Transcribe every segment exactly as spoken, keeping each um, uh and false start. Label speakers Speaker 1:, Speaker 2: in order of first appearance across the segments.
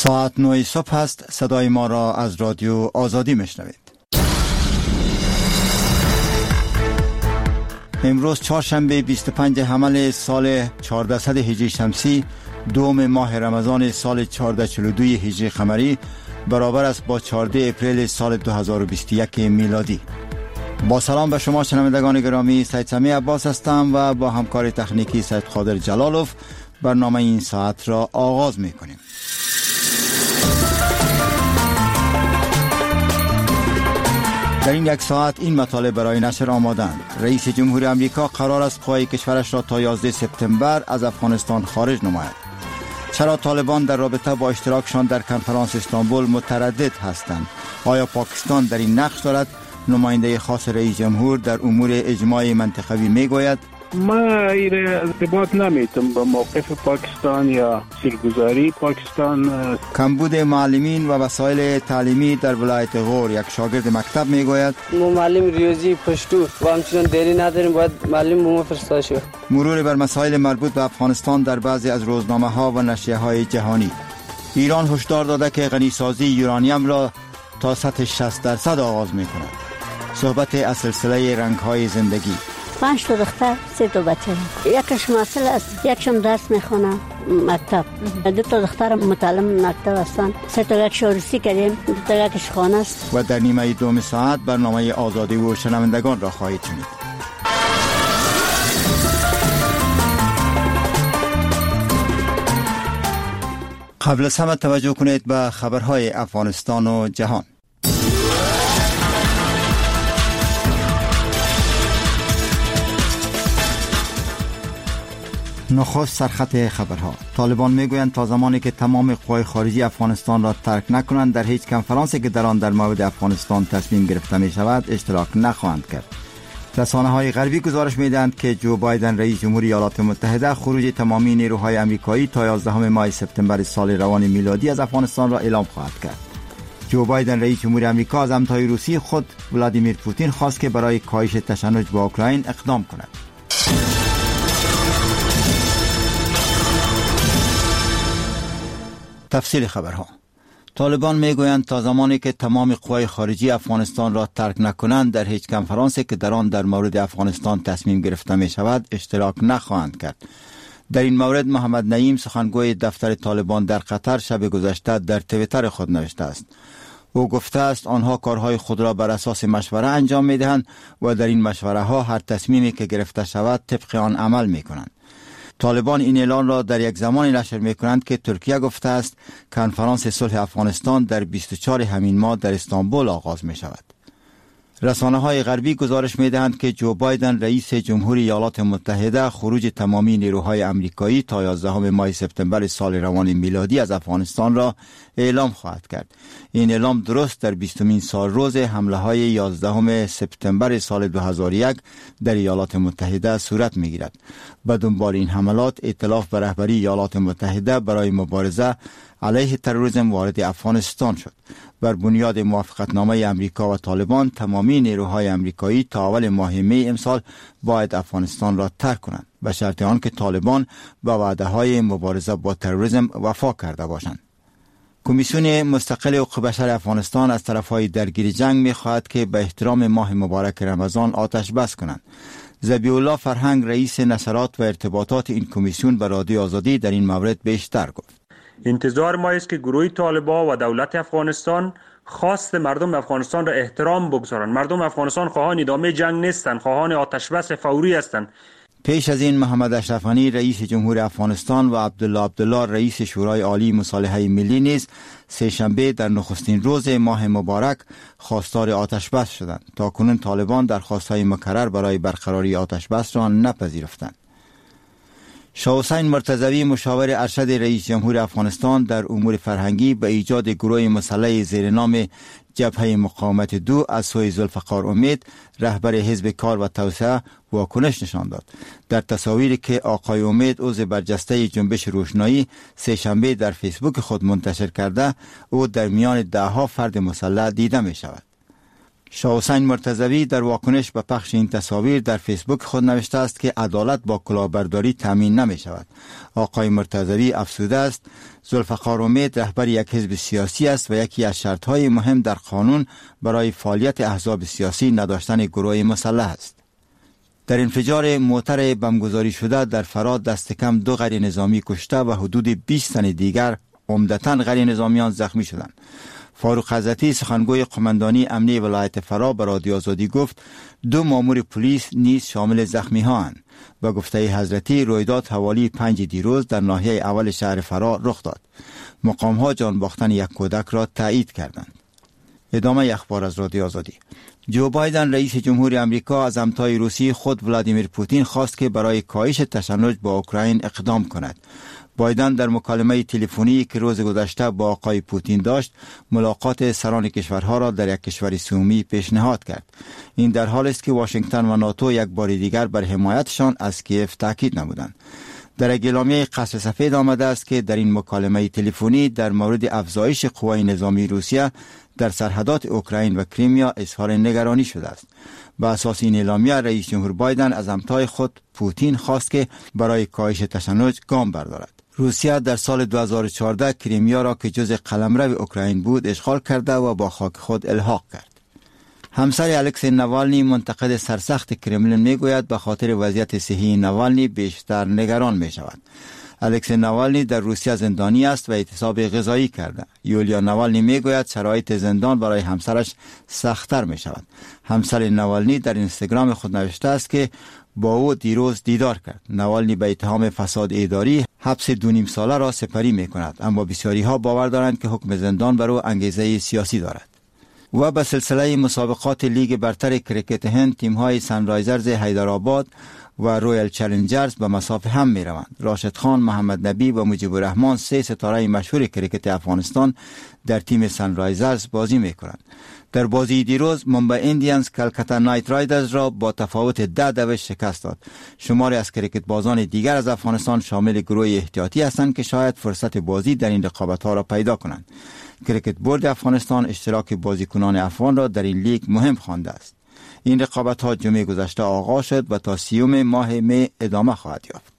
Speaker 1: ساعت نه صبح است. صدای ما را از رادیو آزادی میشنوید. امروز چهارشنبه بیست و پنجم حمل سال چهاردهصد هجری شمسی، دوم ماه رمضان سال چهارصد و چهل و دو هجری قمری، برابر است با چهاردهم اپریل سال دو هزار و بیست و یک میلادی. با سلام به شما شنوندگان گرامی، سید سمی عباس هستم و با همکار تکنیکی سید قادر جلالوف برنامه این ساعت را آغاز میکنیم. در این یک ساعت این مطالب برای نشر آمادند. رئیس جمهور امریکا قرار است قوای کشورش را تا یازدهم سپتامبر از افغانستان خارج نماید. چرا طالبان در رابطه با اشتراکشان در کنفرانس استانبول متردد هستند؟ آیا پاکستان در این نقش دارد؟ نماینده خاص رئیس جمهور در امور اجماع منطقوی میگوید
Speaker 2: ما این ارتباط نمیتونم با موقف پاکستان یا سرگزاری پاکستان.
Speaker 1: کمبود معلمین و وسایل تعلیمی در ولایت غور، یک شاگرد مکتب میگوید
Speaker 3: ما معلم ریاضی پشتو و همچنان دیری نداریم، باید معلم ما فرستاده شود.
Speaker 1: مرور بر مسائل مربوط به افغانستان در بعضی از روزنامه ها و نشریه های جهانی. ایران هشدار داده که غنیسازی یورانیم را تا سطح شصت درصد آغاز میکند. صحبت از سلسله رنگ های زندگی.
Speaker 4: پنج تا دختر، سه تا بچه. یکش ماسل است، یکشم درس میخونه مکتب. دو تا دختر متعلم مکتب هستن. سه تا یک شورسی کردیم، دو تا یکش خانه است.
Speaker 1: و در نیمه دوم ساعت برنامه آزادی و شنوندگان را خواهید شنید. قبل از همه توجه کنید به خبرهای افغانستان و جهان. نخست سرخط خبرها. طالبان میگویند تا زمانی که تمام قوای خارجی افغانستان را ترک نکنند در هیچ کنفرانسی که در آن در مورد افغانستان تصمیم گرفته می شود اشتراک نخواهند کرد. رسانه‌های غربی گزارش می‌دهند که جو بایدن رئیس جمهوری ایالات متحده خروج تمامی نیروهای آمریکایی تا یازدهم ماه سپتامبر سال روان میلادی از افغانستان را اعلام خواهد کرد. جو بایدن رئیس جمهوری آمریکا از همتای روسی خود ولادیمیر پوتین خواست که برای کاهش تشنج با اوکراین اقدام کند. تفصیل خبرها. طالبان میگویند تا زمانی که تمام قوای خارجی افغانستان را ترک نکنند در هیچ کنفرانسی که در آن در مورد افغانستان تصمیم گرفته می شود اشتراک نخواهند کرد. در این مورد محمد نعیم سخنگوی دفتر طالبان در قطر شب گذشته در توییتر خود نوشته است. او گفته است آنها کارهای خود را بر اساس مشوره انجام می دهند و در این مشوره ها هر تصمیمی که گرفته شود طبق آن عمل می کنند. طالبان این اعلان را در یک زمانی نشر می کنند که ترکیه گفته است کنفرانس صلح افغانستان در بیست و چهارم همین ماه در استانبول آغاز می شود. رسانه های غربی گزارش می دهند که جو بایدن رئیس جمهوری ایالات متحده خروج تمامی نیروهای آمریکایی تا یازدهم ماه سپتامبر سال روان میلادی از افغانستان را اعلام خواهد کرد. این اعلام درست در بیستمین سال روز حمله های یازدهم سپتامبر سال دو هزار و یک در ایالات متحده صورت می گیرد. به دنبال این حملات ائتلاف به رهبری ایالات متحده برای مبارزه علیه تروریسم وارد افغانستان شد. بر بنیاد موافقتنامه امریکا و طالبان تمامی نیروهای امریکایی تا اول ماه می امسال باید افغانستان را ترک کنند به شرط آنکه طالبان به وعده‌های مبارزه با تروریسم وفا کرده باشند. کمیسیون مستقل حقوق بشر افغانستان از طرفهای درگیر جنگ می‌خواهد که به احترام ماه مبارک رمضان آتش بس کنند. ذبیح الله فرهنگ رئیس نشرات و ارتباطات این کمیسیون به رادیو آزادی در این مورد بیشتر گفت.
Speaker 5: انتظار ما است که گروه طالبان و دولت افغانستان خواست مردم افغانستان را احترام بگذارند. مردم افغانستان خواهان ادامه جنگ نیستند، خواهان آتش بس فوری هستند.
Speaker 1: پیش از این محمد اشرف غنی رئیس جمهور افغانستان و عبدالله عبدالله رئیس شورای عالی مصالحه ملی نیز سه شنبه در نخستین روز ماه مبارک خواستار آتش بس شدند. تاکنون طالبان درخواست‌های مکرر برای برقراری آتش بس را نپذیرفتند. شاه حسین مرتضوی مشاور ارشد رئیس جمهور افغانستان در امور فرهنگی به ایجاد گروه مسلح زیر نام جبهه مقاومت دو از سوی ذوالفقار امید رهبر حزب کار و توسعه واکنش نشان داد. در تصاویری که آقای امید عضو برجسته جنبش روشنایی سه شنبه در فیسبوک خود منتشر کرده، او در میان ده ها فرد مسلح دیده می شود. شاه حسین مرتضوی در واکنش به پخش این تصاویر در فیسبوک خود نوشته است که عدالت با کلاهبرداری تامین نمی شود. آقای مرتضوی افزوده است ذوالفقار امید رهبر یک حزب سیاسی است و یکی از شرطهای مهم در قانون برای فعالیت احزاب سیاسی نداشتن گروه مسلح است. در انفجار موتر بمبگذاری شده در فرات دست کم دو غیر نظامی کشته و حدود بیست تن دیگر عمدتاً غیر نظامیان زخمی شدند. فاروق حضرتی سخنگوی قماندانی امنی ولایت فرا به رادیو آزادی گفت دو مامور پلیس نیز شامل زخمی ها اند. با گفته حضرتی رویداد حوالی پنج دیروز در ناحیه اول شهر فرا رخ داد. مقام ها جان باختن یک کودک را تایید کردند. ادامه اخبار از رادیو آزادی. جو بایدن رئیس جمهوری آمریکا از همتای روسی خود ولادیمیر پوتین خواست که برای کاهش تشنج با اوکراین اقدام کند. بایدن در مکالمه تلفنی که روز گذشته با آقای پوتین داشت ملاقات سران کشورها را در یک کشور سومی پیشنهاد کرد. این در حالی است که واشنگتن و ناتو یک بار دیگر بر حمایتشان از کیف تاکید نمودند. در اعلامیه قصر سفید آمده است که در این مکالمه تلفنی در مورد افزایش قوای نظامی روسیه در سرحدات اوکراین و کریمیا اظهار نگرانی شده است. با اساس این اعلامیه رئیس جمهور بایدن از همتای خود پوتین خواست که برای کاهش تشنج گام بردارد. روسیه در سال دو هزار و چهارده کریمیا را که جزء قلمرو اوکراین بود اشغال کرده و با خاک خود الحاق کرد. همسر الکسی نوالنی منتقد سرسخت کرملین میگوید به خاطر وضعیت صحی نوالنی بیشتر نگران می شود. الکسی نوالنی در روسیه زندانی است و اعتصاب غذایی کرده. یولیا نوالنی میگوید شرایط زندان برای همسرش سخت‌تر می شود. همسر نوالنی در اینستاگرام خود نوشته است که با او دیروز دیدار کرد. نوالنی به اتهام فساد اداری حبس دو نیم ساله را سپری می کند، اما بسیاری ها باور دارند که حکم زندان بر او انگیزه سیاسی دارد. و به سلسله مسابقات لیگ برتر کرکت هند تیم های سنرایزرز حیدرآباد و رویال چالنجرز به مسافه هم می روند. راشد خان، محمد نبی و مجیب الرحمن سه ستاره مشهور کرکت افغانستان در تیم سنرایزرز بازی می کنند. در بازی دیروز ممبئی ایندیانز کلکتا نایت رایدرز را با تفاوت ده دوش شکست داد. شماری از کرکت بازان دیگر از افغانستان شامل گروه احتیاطی هستند که شاید فرصت بازی در این رقابت‌ها را پیدا کنند. کرکت بورد افغانستان اشتراک بازیکنان افغان را در این لیگ مهم خوانده است. این رقابت‌ها جمعه گذشته آغاز شد و تا سیوم ماه می ادامه خواهد یافت.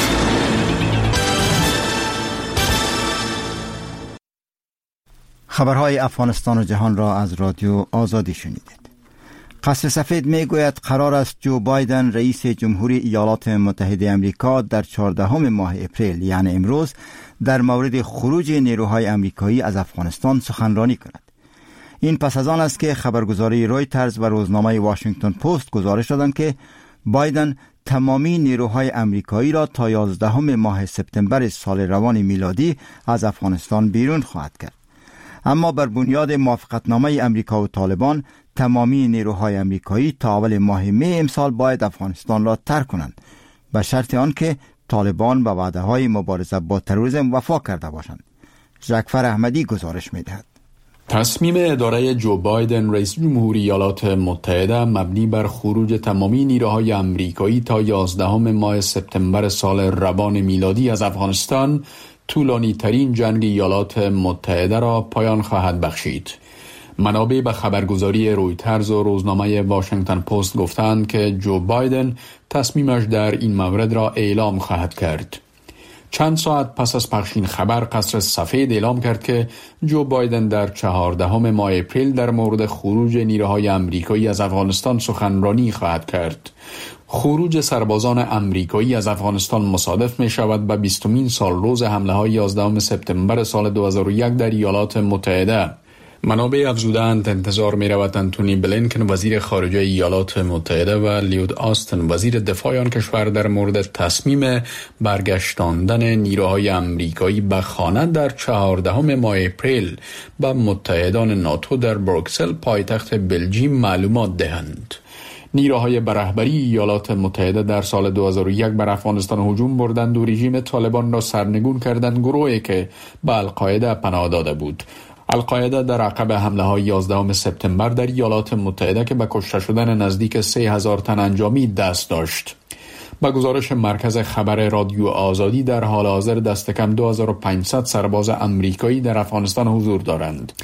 Speaker 1: خبرهای افغانستان و جهان را از رادیو آزادی شنیدید. قصر سفید می گوید قرار است جو بایدن رئیس جمهوری ایالات متحده آمریکا در چهاردهم ماه اپریل یعنی امروز در مورد خروج نیروهای آمریکایی از افغانستان سخنرانی کند. این پس از آن است که خبرگزاری رویترز و روزنامه واشنگتن پست گزارش دادند که بایدن تمامی نیروهای آمریکایی را تا یازدهم ماه سپتامبر سال روان میلادی از افغانستان بیرون خواهد کرد. اما بر بنیاد موافقتنامه امریکا و طالبان تمامی نیروهای آمریکایی تا اول ماه می امسال باید افغانستان را ترک کنند به شرط آنکه طالبان به وعده‌های مبارزه با تروریسم وفا کرده باشند. جعفر احمدی گزارش می‌دهد.
Speaker 6: تصمیم اداره جو بایدن رئیس جمهوری ایالات متحده مبنی بر خروج تمامی نیروهای آمریکایی تا یازدهم ماه سپتامبر سال روان میلادی از افغانستان طولانی ترین جنگ ایالات متحده را پایان خواهد بخشید. منابع به خبرگزاری رویترز و روزنامه واشنگتن پست گفتند که جو بایدن تصمیمش در این مورد را اعلام خواهد کرد. چند ساعت پس از پخش این خبر قصر سفید اعلام کرد که جو بایدن در چهاردهم ماه اپریل در مورد خروج نیروهای آمریکایی از افغانستان سخنرانی خواهد کرد. خروج سربازان آمریکایی از افغانستان مصادف می شود به بیستمین سال روز حمله های یازدهم سپتامبر سال دو هزار و یک در ایالات متحده. منابع افزودند انتظار می رود انتونی بلینکن وزیر خارجه ایالات متحده و لیود آستن وزیر دفاع آن کشور در مورد تصمیم برگشتاندن نیروهای آمریکایی به خانه در چهاردهم ماه اپریل به متحدان ناتو در بروکسل پایتخت بلژیم معلومات دهند. نیروهای به رهبری ایالات متحده در سال دو هزار و یک بر افغانستان هجوم بردند و رژیم طالبان را سرنگون کردند، گروهی که به القاعده پناه داده بود. القاعده در عقب حمله های یازدهم سپتامبر در ایالات متحده که به کشته شدن نزدیک سه هزار تن انجامید دست داشت. با گزارش مرکز خبر رادیو آزادی در حال حاضر دست کم دو هزار و پانصد سرباز آمریکایی در افغانستان حضور دارند.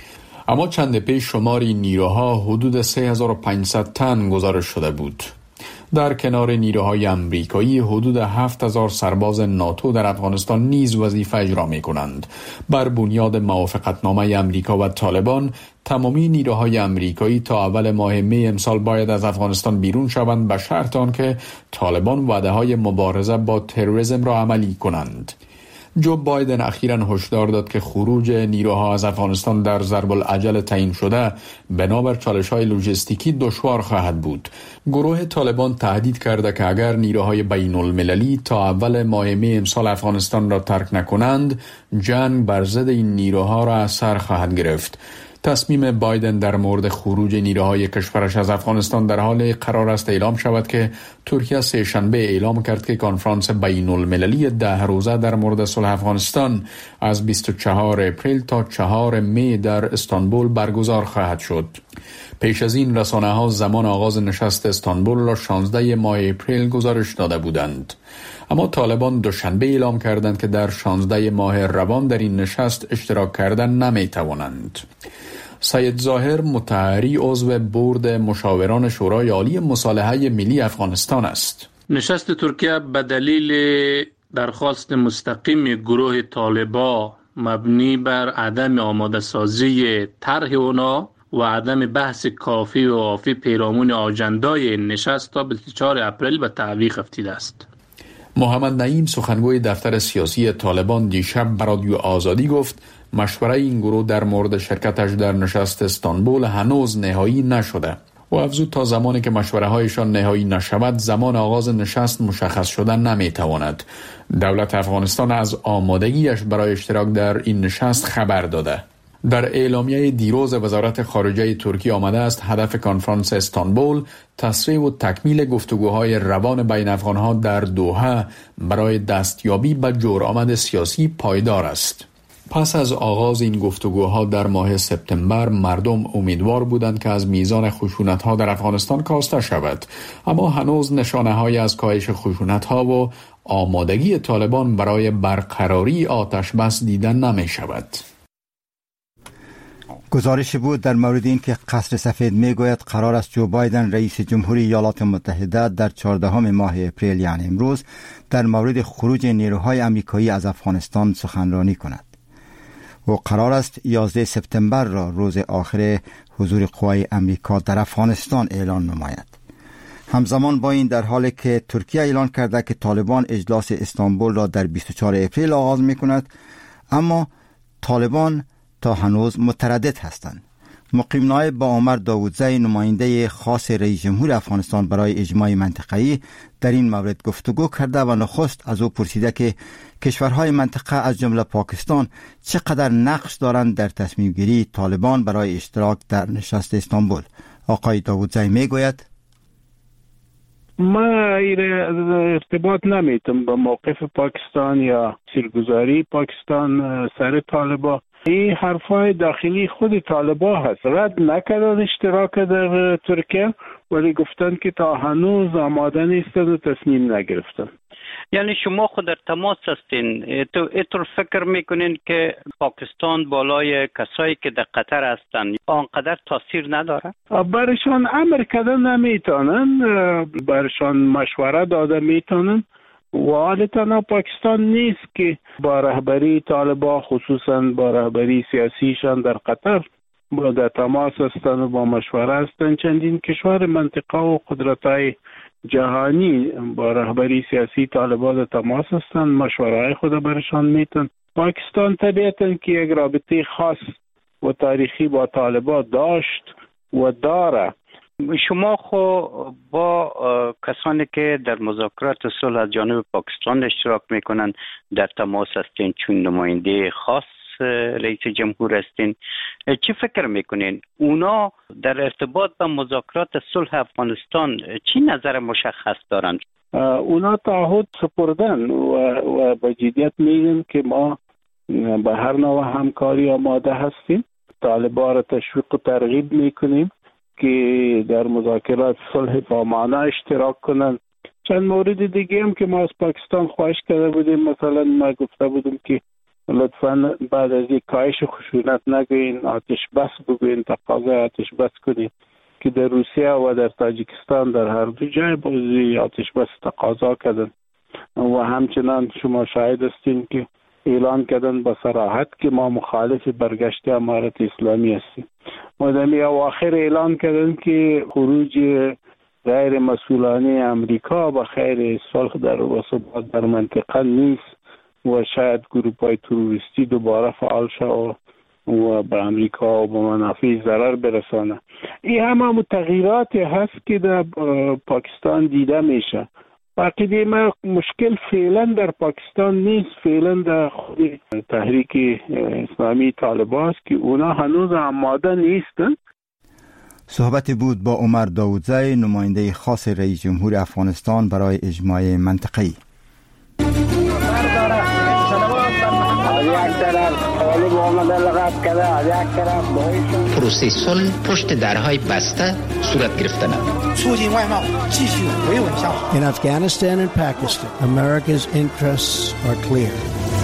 Speaker 6: اما چند پیش شماری نیروها حدود سه هزار و پانصد تن گزارش شده بود. در کنار نیروهای امریکایی حدود هفت هزار سرباز ناتو در افغانستان نیز وظیفه اجرا می کنند. بر بنیاد موافقتنامه امریکا و طالبان تمامی نیروهای امریکایی تا اول ماه می امسال باید از افغانستان بیرون شوند به شرط آنکه طالبان وعده های مبارزه با تروریسم را عملی کنند. جو بایدن اخیراً هشدار داد که خروج نیروها از افغانستان در ضرب العجل تعیین شده بنابر چالش‌های لوجستیکی دشوار خواهد بود. گروه طالبان تهدید کرده که اگر نیروهای بین المللی تا اول ماه می امسال افغانستان را ترک نکنند، جنگ بر ضد این نیروها را از سر خواهد گرفت. تصمیم بایدن در مورد خروج نیروهای کشورش از افغانستان در حال قرار است اعلام شود که ترکیه سه شنبه اعلام کرد که کنفرانس بین المللی ده روزه در مورد صلح افغانستان از بیست و چهارم اپریل تا چهارم می در استانبول برگزار خواهد شد. پیش از این رسانه ها زمان آغاز نشست استانبول را شانزده ماه اپریل گزارش داده بودند. اما طالبان دوشنبه اعلام کردند که در شانزده ماه روان در این نشست اشتراک کردن نمی توانند. سید ظاهر مطهری عضو بورد مشاوران شورای عالی مصالحه ملی افغانستان است.
Speaker 7: نشست ترکیه به دلیل درخواست مستقیم گروه طالبان مبنی بر عدم آماده سازی طرح اونا و عدم بحث کافی و وافی پیرامون آجندای نشست تا بیست و چهارم اپریل به تعویق افتیده است.
Speaker 6: محمد نعیم سخنگوی دفتر سیاسی طالبان دیشب به رادیو آزادی گفت مشوره این گروه در مورد شرکتش در نشست استانبول هنوز نهایی نشده و افزود تا زمانی که مشوره هایشان نهایی نشود زمان آغاز نشست مشخص شدن نمیتواند. دولت افغانستان از آمادگیش برای اشتراک در این نشست خبر داده. در اعلامیه دیروز وزارت خارجه ترکیه آمده است هدف کنفرانس استانبول تسریع و تکمیل گفتگوهای روان بین افغانها در دوحه برای دستیابی به جرآمد سیاسی پایدار است. پس از آغاز این گفتگوها در ماه سپتامبر مردم امیدوار بودند که از میزان خشونت‌ها در افغانستان کاسته شود، اما هنوز نشانه‌هایی از کاهش خشونت‌ها و آمادگی طالبان برای برقراری آتش بس دیده نمی‌شود.
Speaker 1: گزارش بود در مورد این که قصر سفید میگوید قرار است جو بایدن رئیس جمهوری ایالات متحده در چهاردهم ماه اپریل یعنی امروز در مورد خروج نیروهای آمریکایی از افغانستان سخنرانی کند. و قرار است یازده سپتامبر را روز آخر حضور قوای امریکا در افغانستان اعلان نماید. همزمان با این در حالی که ترکیه اعلان کرده که طالبان اجلاس استانبول را در بیست و چهارم اپریل آغاز می کند، اما طالبان تا هنوز متردد هستند. مقیم نایب با عمر داودزی نماینده خاص رئیس جمهور افغانستان برای اجماع منطقه‌ای در این مورد گفتگو کرده و نخست از او پرسیده که کشورهای منطقه از جمله پاکستان چقدر نقش دارند در تصمیم گیری طالبان برای اشتراک در نشست استانبول. آقای داودزی میگوید
Speaker 2: ما ارتباط نمیتم با موقف پاکستان یا سرگذاری پاکستان سر طالبان. این حرفای داخلی خود طالبان هست. رد نکردن اشتراک در ترکیه ولی گفتن که تا هنوز آماده نیستن و تصمیم نگرفتن.
Speaker 8: یعنی شما خود در تماس هستین، اینطور فکر میکنین که پاکستان بالای کسایی که در قطر هستن آنقدر تاثیر نداره؟
Speaker 2: برشان امر کردن نمیتونن، برشان مشوره داده میتونن و حال تنها پاکستان نیست که با رهبری طالبان خصوصا با رهبری سیاسیشان در قطر با در تماس هستن و با مشوره هستن. چندین کشور منطقه و قدرت‌های جهانی با رهبری سیاسی طالبان در تماس هستن، مشوره‌های خود برشان میتن. پاکستان طبیعتاً که یک رابطه خاص و تاریخی با طالبان داشت و داره.
Speaker 8: شما خو با کسانی که در مذاکرات صلح از جانب پاکستان اشتراک میکنن در تماس هستین، چون نماینده خاص رئیس جمهور هستین، چی فکر میکنین؟ اونا در ارتباط با مذاکرات صلح افغانستان چی نظر مشخص دارند؟
Speaker 2: اونا تعهد سپردن و, و با جدیت میگن که ما به هر نوع همکاری آماده هستیم. طالبان را تشویق و ترغیب میکنیم که در مذاکرات صلح با معنا اشتراک کنند. چند مورد دیگه هم که ما از پاکستان خواهش کرده بودیم، مثلا ما گفته بودیم که لطفاً بعد از یک کاهش خشونت نگوین، آتش بس بگوین، تقاضای آتش بس کنید که در روسیه و در تاجیکستان در هر دو جای بازی آتش بس تقاضا کردن و همچنان شما شاهد هستین که اعلان کردن با صراحت که ما مخالف برگشت امارت اسلامی هستیم. مدامی اواخر اعلان کردن که خروج غیر مسئولانه امریکا به خیر صلح در و ثبات در منطقه نیست و شاید گروه‌های تروریستی دوباره فعال شود و به امریکا و به منافع ضرر برسانه. این همه تغییراتی هست که در پاکستان دیده میشه. عقیده ما مشکل فعلا در پاکستان نیست، فعلا در خود تحریک اسلامی طالبان است که اونا هنوز آماده نیستن.
Speaker 1: صحبت بود با عمر داودزی، نماینده خاص رئیس جمهور افغانستان برای اجماع منطقه‌ای.
Speaker 9: پروسه صلح پشت درهای بسته صورت گرفتن.
Speaker 10: In Afghanistan and Pakistan, America's interests are clear.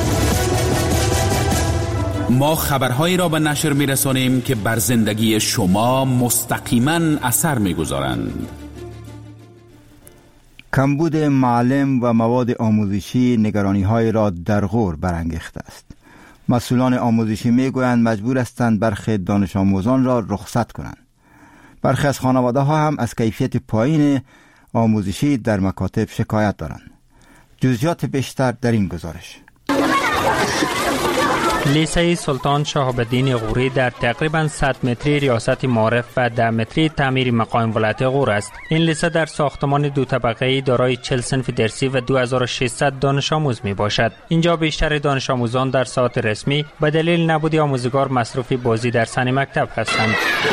Speaker 11: ما خبرهایی را به نشر می‌رسانیم که بر زندگی شما مستقیما اثر می‌گذارند.
Speaker 1: کمبود معلم و مواد آموزشی نگرانی‌های را در غور برانگیخته است. مسئولان آموزشی میگویند مجبور هستند برخی دانش آموزان را رخصت کنند. برخی از خانواده ها هم از کیفیت پایین آموزشی در مکاتب شکایت دارند. جزئیات بیشتر در این گزارش.
Speaker 12: لیسه سلطان شهاب الدین غوری در تقریباً صد متری ریاست معارف و ده متری تعمیر مقام ولایت غور است. این لیسه در ساختمان دو طبقه‌ای دارای چهل صنف درسی و دو هزار و ششصد دانش آموز می باشد. اینجا بیشتر دانش آموزان در ساعات رسمی به دلیل نبود آموزگار مصروف بازی در صحن مکتب هستند.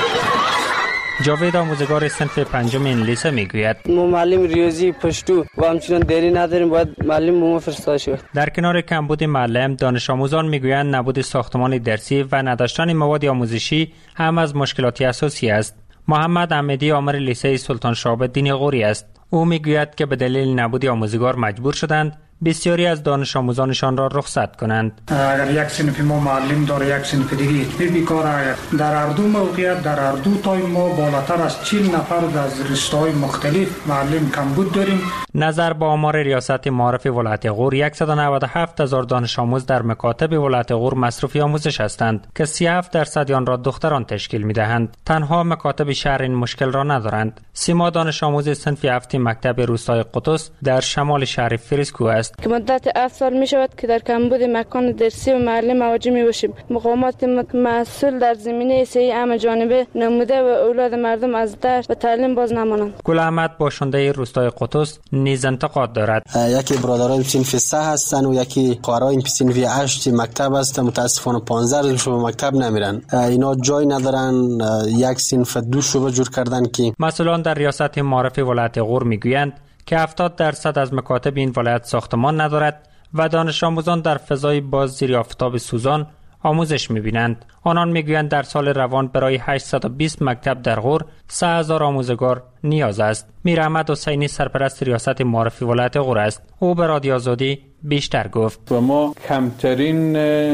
Speaker 12: جاوید آموزگار صنف پنجم این لیسه میگوید
Speaker 3: ما معلم ریاضی پشتو و همچنان دری نداریم، باید معلم ما فرستاده شود.
Speaker 12: در کنار کمبود معلم، دانش آموزان میگویند نبود ساختمان درسی و نداشتن مواد آموزشی هم از مشکلات اساسی است. محمد احمدی آمر لیسه سلطان شهاب الدین غوری است. او میگوید که به دلیل نبود آموزگار مجبور شدند بسیاری از دانش آموزانشان را رخصت کنند.
Speaker 13: اگر یک صنف ما معلم داره، یک صنف دیگه اتمی بیکار است. در هر دو موقعیت، در هر دو تایم ما بالاتر از چهل نفر از رشته‌های مختلف معلم کمبود داریم.
Speaker 12: نظر با آمار ریاست معارف ولایت غور، صد و نود و هفت هزار دانش آموز در مکاتب ولایت غور مصروف آموزش هستند که سی و هفت درصد آن را دختران تشکیل می‌دهند. تنها مکاتب شهر این مشکل را ندارند. سیما دانش آموز صنف هفت مکتب روستای قدس در شمال شهر فریسکو است
Speaker 14: که مدت هفت سال می شود که در کمبود مکان درسی و معلم مواجه می باشیم. مقامات مسئول در زمینه صحی همه جانبه نموده و اولاد مردم از درس و تعلیم باز نمانند.
Speaker 12: گل احمد باشنده روستای قدس نیز انتقاد دارد.
Speaker 15: یکی برادرای صنف سه هستن و یکی خواهرای صنف هشت مکتب هستن، متاسفانه پانزده روز به مکتب نمیرن. اینا جای ندارن، یک صنف دو شعبه جور کردن که
Speaker 12: مسئولان در ریاست معارف ولایت غور میگویند که هفتاد درصد از مکاتب این ولایت ساختمان ندارد و دانش آموزان در فضای باز زیر آفتاب سوزان آموزش می‌بینند. آنان میگویند در سال روان برای هشتصد و بیست مکتب در غور سه هزار آموزگار نیاز است. میر احمد حسینی سرپرست ریاست معارفی ولایت غور است. او به رادیو آزادی بیشتر گفت.
Speaker 16: و ما کمترین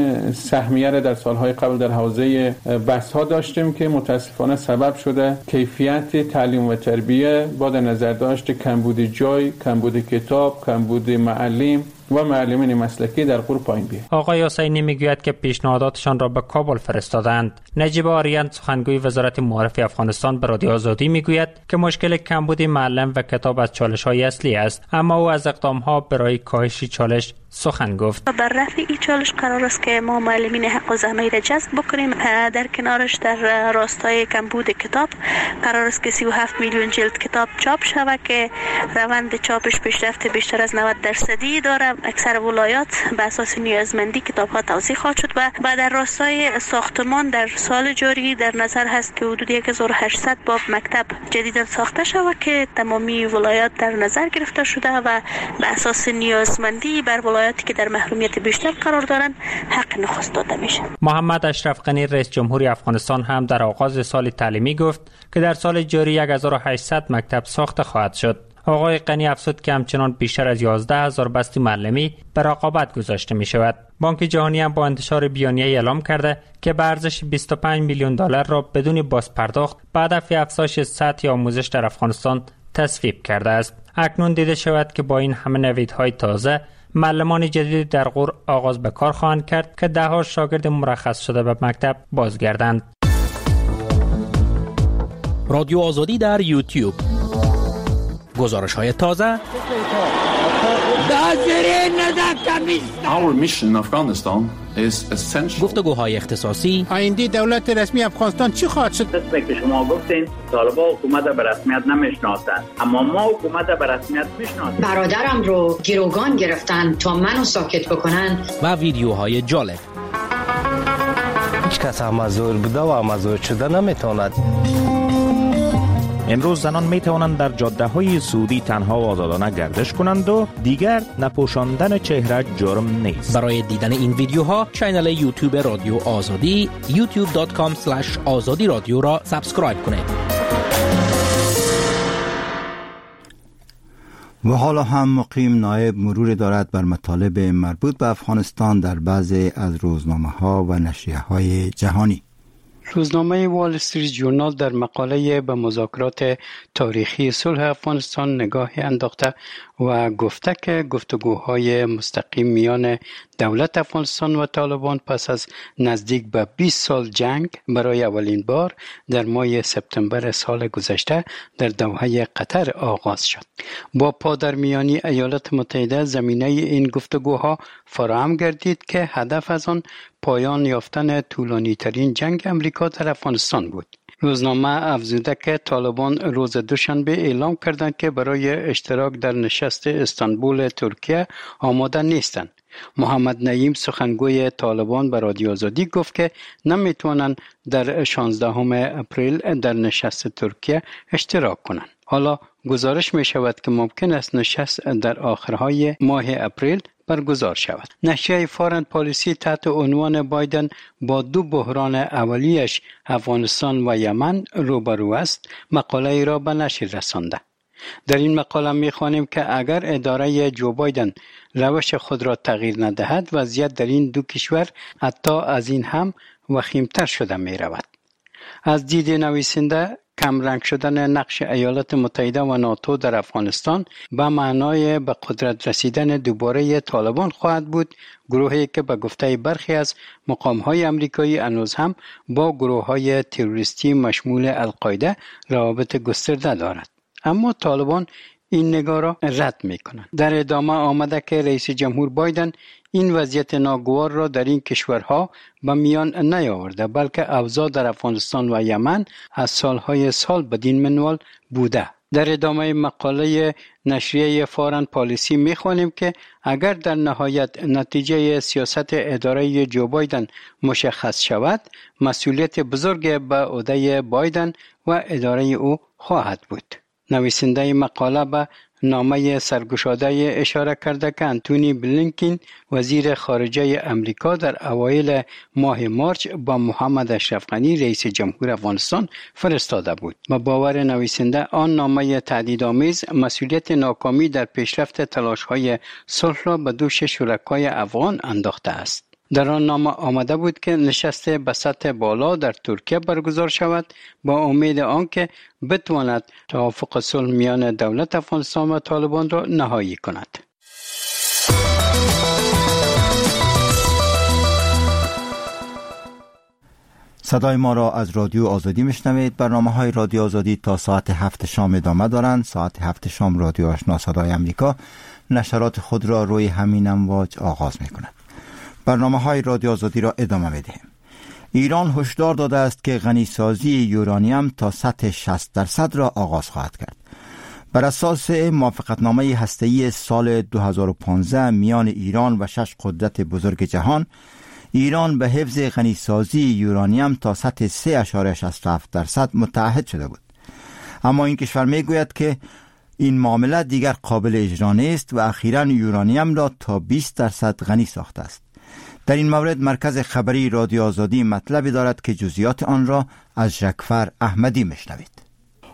Speaker 16: سهمیه را در سالهای قبل در حوزه بحث‌ها داشتیم که متاسفانه سبب شده کیفیت تعلیم و تربیه با در نظر داشت کمبود جای، کمبود کتاب، کمبود معلم و معلمین مسلکی در غور پایین بیاد.
Speaker 12: آقای حسینی میگوید که پیشنهاداتشان را به کابل فرستادند. نجیب آریان سخنگوی وزارت معارفه افغانستان به رادیو آزادی میگوید که مشکل کمبود معلم و کتاب از چالش‌های اصلی است، اما او از اقدام‌ها برای کاهش چالش سخن گفت.
Speaker 17: بر رفع این چالش قرار است که ما معلمین حق و زحمتی را جذب بکنیم. در کنارش در راستای کمبود کتاب قرار است که سی و هفت میلیون جلد کتاب چاپ شود که روند چاپش پیشرفت بیشتر از نود درصدی داره. اکثر ولایات به اساس نیازمندی کتاب‌ها توزیع خواهد شد و بعد در راستای ساختمان در سال جاری در نظر هست که حدود هزار و هشتصد باب مکتب جدیدا ساخته شود که تمامی ولایات در نظر گرفته شده و به اساس نیازمندی بر ولایاتی که در محرومیت بیشتر قرار دارند حق نخست داده میشه.
Speaker 12: محمد اشرف غنی رئیس جمهوری افغانستان هم در آغاز سال تعلیمی گفت که در سال جاری هزار و هشتصد مکتب ساخته خواهد شد. آقای غنی افزود که همچنان بیشتر از یازده هزار بسته معلمی به رقابت گذاشته می شود. بانک جهانی هم با انتشار بیانیه اعلام کرده که به ارزش بیست و پنج میلیون دلار را بدون بازپرداخت به هدف افزایش سطح آموزش در افغانستان تصویب کرده است. اکنون دیده شود که با این همه نویدهای تازه معلمان جدید در غور آغاز به کار خواهند کرد که ده ها شاگرد مرخص شده به مکتب بازگردند.
Speaker 11: رادیو آزادی در یوتیوب، گزارش های تازه.
Speaker 18: Our mission in Afghanistan is essential.
Speaker 11: گفتگوهای اختصاصی.
Speaker 19: آینده دولت رسمی افغانستان چی خواهد شد؟
Speaker 20: مثل که شما گفتین طالبان حکومت به رسمیت نمیشناسند، اما ما حکومت به رسمیت میشناسیم.
Speaker 21: برادرم رو گروگان گرفتن تا منو ساکت بکنن.
Speaker 11: و ویدیوهای جالب.
Speaker 22: هیچ کس مزور بوده و مزور شده نمیتواند.
Speaker 23: امروز زنان می توانند در جاده های سعودی تنها و آزادانه گردش کنند و دیگر نپوشاندن چهره جرم نیست.
Speaker 11: برای دیدن این ویدیوها کانال یوتیوب رادیو آزادی یوتیوب دات کام اسلش آزادی رادیو را سابسکرایب کنید.
Speaker 1: و حالا هم مقیم نایب مرور دارد بر مطالب مربوط به افغانستان در بعضی از روزنامه ها و نشریه های جهانی.
Speaker 24: روزنامه وال استریت ژورنال در مقاله به مذاکرات تاریخی صلح افغانستان نگاهی انداخته و گفته که گفتگوهای مستقیم میان دولت افغانستان و طالبان پس از نزدیک به بیست سال جنگ برای اولین بار در ماه سپتامبر سال گذشته در دوحه قطر آغاز شد. با پادرمیانی ایالات متحده زمینه این گفتگوها فراهم گردید که هدف از آن پایان یافتن طولانی ترین جنگ امریکا در افغانستان بود. روزنامه افزوده که طالبان روز دوشنبه اعلام کردند که برای اشتراک در نشست استانبول ترکیه آماده نیستند. محمد نعیم سخنگوی طالبان به رادیو آزادی گفت که نمیتوانند در شانزدهم اپریل در نشست ترکیه اشتراک کنند. حالا گزارش می شود که ممکن است نشست در آخرهای ماه اپریل برگزار شود. نشریه فارن پالیسی تحت عنوان بایدن با دو بحران اولیش افغانستان و یمن روبرو است مقاله ای را به نشر رسانده. در این مقاله می خوانیم که اگر اداره جو بایدن روش خود را تغییر ندهد وضعیت در این دو کشور حتی از این هم وخیمتر شده می رود. از دید نویسنده کم رنگ شدن نقش ایالات متحده و ناتو در افغانستان به معنای به قدرت رسیدن دوباره طالبان خواهد بود، گروهی که به گفته برخی از مقام‌های آمریکایی هنوز هم با گروه‌های تروریستی مشمول القاعده روابط گسترده دارد. اما طالبان این نگاه را رد می‌کنند. در ادامه آمده که رئیس جمهور بایدن این وضعیت ناگوار را در این کشورها به میان نیاورده بلکه اوضاع در افغانستان و یمن از سالهای سال بدین منوال بوده. در ادامه مقاله نشریه فارن پالیسی می‌خوانیم که اگر در نهایت نتیجه سیاست اداره جو بایدن مشخص شود، مسئولیت بزرگ به عهده بایدن و اداره او خواهد بود. نویسنده مقاله به نامه سرگشاده اشاره کرده که انتونی بلینکن وزیر خارجه امریکا در اوایل ماه مارچ با محمد اشرف غنی رئیس جمهور افغانستان فرستاده بود. با باور نویسنده آن نامه تهدیدآمیز مسئولیت ناکامی در پیشرفت تلاش‌های صلح را به دوش شرکای افغان انداخته است. در آن نامه آمده بود که نشست به سطح بالا در ترکیه برگزار شود با امید آنکه بتواند توافق صلح میان دولت افغانستان و طالبان را نهایی کند.
Speaker 1: صدای ما را از رادیو آزادی میشنوید. برنامه های رادیو آزادی تا ساعت هفت شام ادامه دارند. ساعت هفت شام رادیو آشنا صدای امریکا نشرات خود را روی همین امواج آغاز می کند. برنامه های رادیو آزادی را ادامه میدهیم. ایران هشدار داده است که غنیسازی یورانیم تا سطح شصت درصد را آغاز خواهد کرد. بر اساس موافقتنامه هسته‌ای سال دو هزار و پانزده میان ایران و شش قدرت بزرگ جهان، ایران به حفظ غنیسازی یورانیم تا سطح سه اشاره شصت و هفت درصد متعهد شده بود. اما این کشور میگوید که این معامله دیگر قابل اجرا نیست و اخیراً یورانیم را تا بیست درصد غنی ساخته است. در این مورد مرکز خبری رادیو آزادی مطلبی دارد که جزئیات آن را از ژکفر احمدی میشنوید.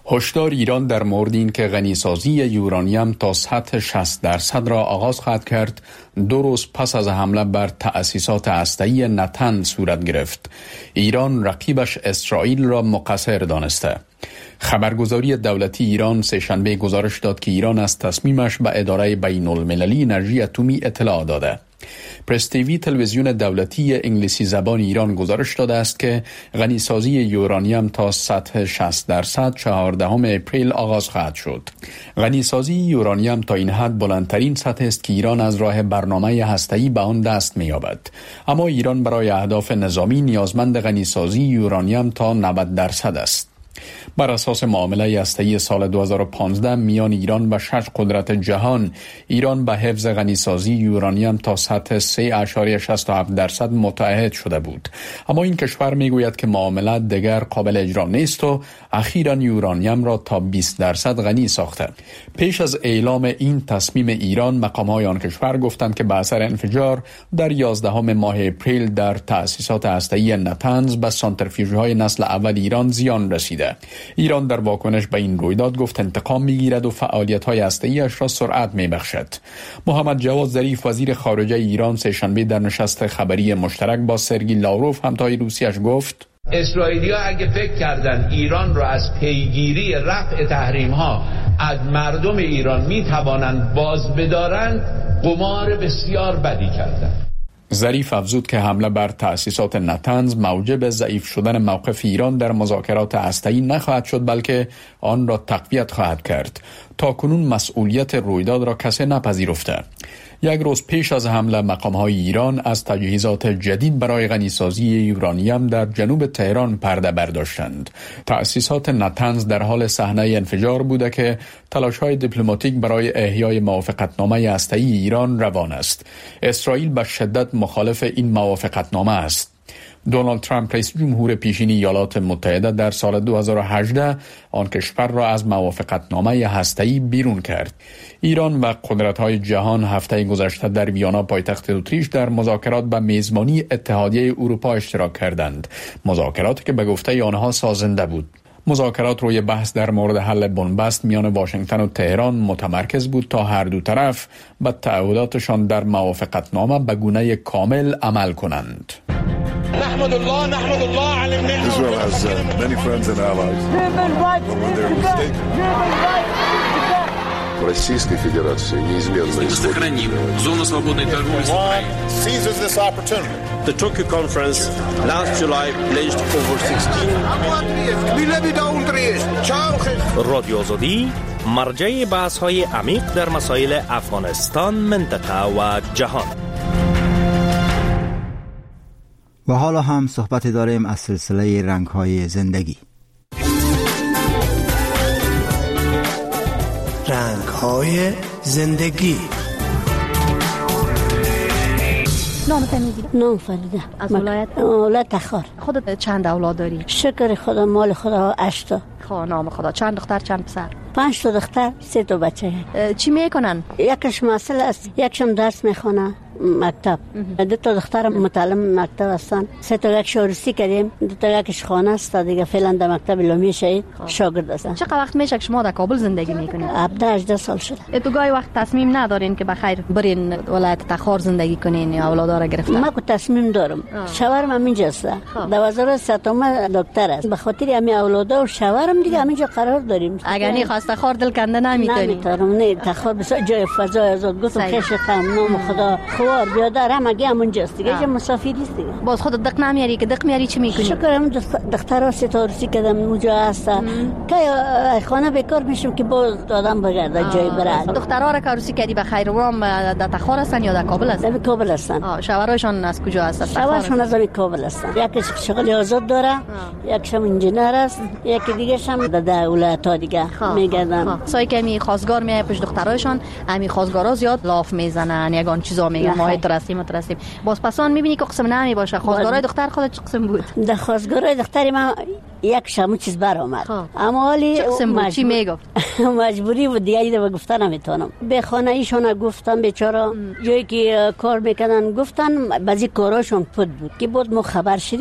Speaker 4: هشدار ایران در مورد این که غنیسازی یورانیم تا سطح شصت درصد را آغاز خواهد کرد دو روز پس از حمله بر تأسیسات هسته‌ای نتنز صورت گرفت. ایران رقیبش اسرائیل را مقصر دانسته. خبرگزاری دولتی ایران سه‌شنبه گزارش داد که ایران از تصمیمش به اداره بین المللی انرژی اتمی اطلاع داده. پرس تیوی تلویزیون دولتی انگلیسی زبان ایران گزارش داده است که غنیسازی یورانیم تا سطح شصت درصد چهاردهم اپریل آغاز خواهد شد. غنیسازی یورانیم تا این حد بلندترین سطح است که ایران از راه برنامه هسته‌ای به آن دست می‌یابد. اما ایران برای اهداف نظامی نیازمند غنیسازی یورانیم تا نود درصد است. بر اساس معامله هسته‌ای سال دو هزار و پانزده میان ایران و شش قدرت جهان، ایران به حفظ غنیسازی یورانیم تا سطح سه اشاریه شصت و هفت درصد متعهد شده بود. اما این کشور میگوید که معامله دیگر قابل اجرا نیست و اخیراً یورانیم را تا بیست درصد غنی ساخته. پیش از اعلام این تصمیم ایران، مقام‌های آن کشور گفتند که به اثر انفجار در یازدهم ماه اپریل در تأسیسات هسته‌ای نتنز به سانتریفیوژهای نسل اول ایران زیان رسیده. ایران در واکنش به این رویداد گفت انتقام میگیرد و فعالیت‌های هسته‌ای‌اش را سرعت میبخشد. محمد جواد ظریف وزیر خارجه ایران سه‌شنبه در نشست خبری مشترک با سرگئی لاوروف همتای روسیش گفت
Speaker 5: اسرائیلی‌ها اگه فکر کردن ایران را از پیگیری رفع تحریم‌ها از مردم ایران میتوانند باز بدارند، قمار بسیار بدی کردند.
Speaker 4: ظریف افزود که حمله بر تأسیسات نتنز موجب ضعیف شدن موقف ایران در مذاکرات هسته‌ای نخواهد شد، بلکه آن را تقویت خواهد کرد. تاکنون مسئولیت رویداد را کسی نپذیرفته. یک روز پیش از حمله، مقام‌های ایران از تجهیزات جدید برای غنیسازی یورانیم در جنوب تهران پرده برداشتند. تأسیسات نتنز در حال صحنه انفجار بوده که تلاش‌های دیپلماتیک برای احیای موافقتنامه هسته‌ای ایران روان است. اسرائیل به شدت مخالف این موافقتنامه است. دونالد ترامپ رئیس جمهور پیشین ایالات متحده در سال دو هزار و هجده آن کشور را از موافقتنامه هسته‌ای بیرون کرد. ایران و قدرت‌های جهان هفته گذشته در ویانا پایتخت اتریش در مذاکرات به میزبانی اتحادیه اروپا اشتراک کردند. مذاکراتی که به گفته آنها سازنده بود. مذاکرات روی بحث در مورد حل بنبست میان واشنگتن و تهران متمرکز بود تا هر دو طرف به تعهداتشان در موافقتنامه به گونه کامل عمل کنند.
Speaker 6: نحمد الله نحمد الله على النعمة. Israel has uh, many friends and allies. When they're mistaken. Российской Федерации неизменно
Speaker 7: сохраним зону свободной торговли с Украиной.
Speaker 6: Seizes this opportunity.
Speaker 25: The Tokyo conference last July pledged over sixteen.
Speaker 23: رادیو آزادی مرجع بحث‌های عمیق در مسائل افغانستان، منطقه و جهان.
Speaker 1: و حالا هم صحبت داریم از سلسله رنگ‌های زندگی.
Speaker 10: رنگ‌های زندگی.
Speaker 26: نامت میگیرم؟
Speaker 27: نام فریده.
Speaker 26: از ولایت؟
Speaker 27: ولایت تخار.
Speaker 26: خودت چند اولاد داری؟
Speaker 27: شکر خدا، مال خدا هشتا.
Speaker 26: خدا نام خدا. چند دختر چند پسر؟
Speaker 27: پنج تا دختر، سه تا بچه.
Speaker 26: چی میکنن؟
Speaker 27: یکش مسئله است، یکشم درس میخونه مکتب. دو تا دختر متعلم مکتب هستن. سه تا یک شورسی کردیم، دو تا یکش خانه است، دیگه فعلا در مکتب لامی شهید شاگرد هستن.
Speaker 26: چقدر وقت میشه که شما در کابل زندگی میکنید؟
Speaker 27: هفده هجده سال شده.
Speaker 26: تو گاهی وقت تصمیم ندارین که بخیر برین ولایت تخار زندگی کنین یا اولادا را گرفتن؟
Speaker 27: من کو تصمیم دارم. شوهرم همینجاست. در وزارت ستم دکتر است. به خاطر همین اولادا و شوهرم دیگه همینجا قرار داریم.
Speaker 26: اگر نی خواست تخار دل کنده نمیتونی؟
Speaker 27: نمیتونم. نه تخار بسیار جای فضای آزاد. گفتم خیش خم نام خدا خوار بیادر هم اگه همونجاست دیگه، جا مسافری است دیگه.
Speaker 26: باز خودت دق نمیاری که دق میاری چی میکنی؟
Speaker 27: شکرم دخترها ستارسی کردم اونجا هستن که خانه بیکار میشم که باز دادم بگرده جای برای
Speaker 26: دخترها را کاروسی کردی به خیر وام در تخار هستن یا در کابل هستن؟
Speaker 27: در کابل هستن.
Speaker 26: شوهرشان از کجا هستن؟
Speaker 27: شوهرشان از کابل هستن. یکیش شغل آزاد داره، یکیشم انجینر است، یکی دیگه هم در ولایت‌ها دیگه میگردن.
Speaker 26: سای که می خواستگار میای پیش دخترایشان، همین خواستگارا زیاد لاف میزنن، یگان چیزا میگن ما ترسیم ترسیم. باز پسان میبینی که قسم نمی باشه. خواستگارای دختر خودت چه قسم بود؟
Speaker 27: در خواستگارای دختر من یک شمو چیز برآمد، اما حالی
Speaker 26: چی میگفت؟
Speaker 27: مجبوری بود دیگه، دیگه گفتن نمیتونم. به خانه ایشون گفتم بیچاره جایی که کار میکنن گفتن بعضی کاراشون پد بود که بود ما خبر شدیم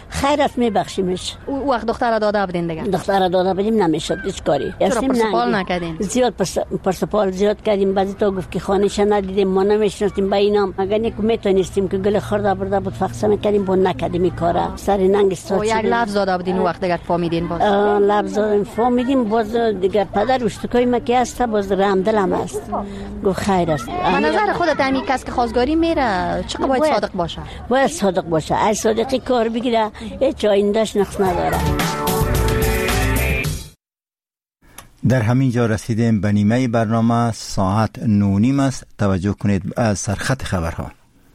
Speaker 27: خیر است میبخشیمش.
Speaker 26: او وقت دختر داده بدین دیگه؟
Speaker 27: دختر داده بدیم نمیشد هیچ کاری.
Speaker 26: چرا پرسپال نکردین؟
Speaker 27: زیاد پرسپال زیاد کردیم. بعضی تا گفت که خانه‌ش ندیدیم، ما نمیشناسیم با اینام. اگر نیک میتونستیم که گل خرده برده بود فقط میکردیم با نکردیم این کارا. سر ننگ استاد.
Speaker 26: یک لفظ داده بدین وقت دیگه فهمیدین باز؟
Speaker 27: لفظ دادم فهمیدیم باز دیگه پدر اشتکای ما که است باز رحمدلم است. گفت خیر است.
Speaker 26: به نظر خودت همین کس که خواستگاری میره چقدر باید صادق باشه؟
Speaker 27: باید صادق باشه. از صادقی کار بگیره هیچ آیندهش نقص نداره.
Speaker 1: در همین جا رسیدیم به نیمه برنامه. ساعت نو نیم است. توجه کنید از سرخط خبرها.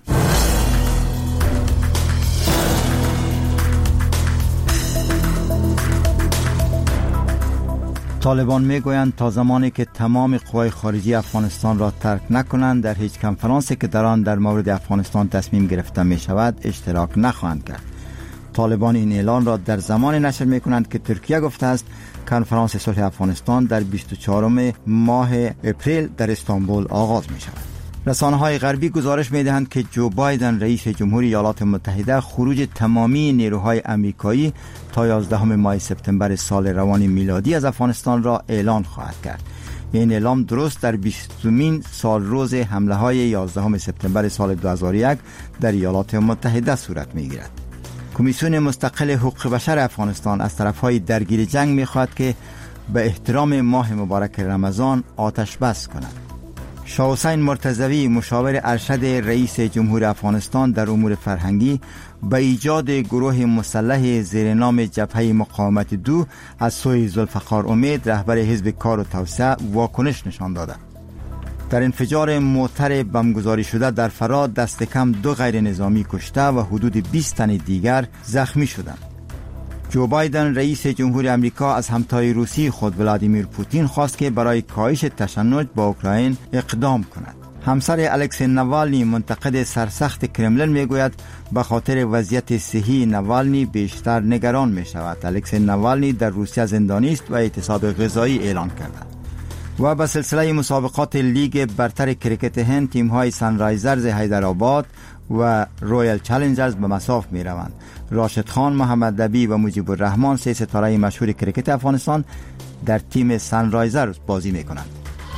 Speaker 1: طالبان میگویند تا زمانی که تمام قوای خارجی افغانستان را ترک نکنند در هیچ کنفرانسی که در آن در مورد افغانستان تصمیم گرفته می شود اشتراک نخواهند کرد. طالبان این اعلان را در زمان نشر می کنند که ترکیه گفته است کنفرانس صلح افغانستان در بیست و چهارم ماه اپریل در استانبول آغاز می شود. رسانه‌های غربی گزارش می‌دهند که جو بایدن رئیس جمهوری ایالات متحده خروج تمامی نیروهای آمریکایی تا یازدهم ماه سپتامبر سال روان میلادی از افغانستان را اعلان خواهد کرد. این اعلام درست در بیستمین سال روز حمله‌های یازدهم سپتامبر سال دو هزار و یک در ایالات متحده صورت می‌گیرد. کمیسیون مستقل حقوق بشر افغانستان از طرف‌های درگیر جنگ می‌خواهد که به احترام ماه مبارک رمضان آتش بس کنند. شاه حسین مرتضوی مشاور ارشد رئیس جمهور افغانستان در امور فرهنگی به ایجاد گروه مسلح زیر نام جبهه مقاومت دو از سوی ذوالفقار امید رهبر حزب کار و توسعه واکنش نشان داده. در انفجار موتر بمبگذاری شده در فراه دست کم دو غیر نظامی کشته و حدود بیست تن دیگر زخمی شدند. جو بایدن رئیس جمهور امریکا از همتای روسی خود ولادیمیر پوتین خواست که برای کاهش تشنج با اوکراین اقدام کند. همسر الکسی نوالنی منتقد سرسخت کرملین میگوید به خاطر وضعیت صحی نوالنی بیشتر نگران می شود. الکسی نوالنی در روسیه زندانی است و اعتصاب غذایی اعلان کرده. و به سلسله مسابقات لیگ برتر کرکت هند تیم‌های سنرایزرز حیدرآباد و رویال چالنجرز به مصاف می روند. راشد خان، محمد نبی و مجیب الرحمن سه ستاره مشهور کرکت افغانستان در تیم سنرایزرز بازی می کنند.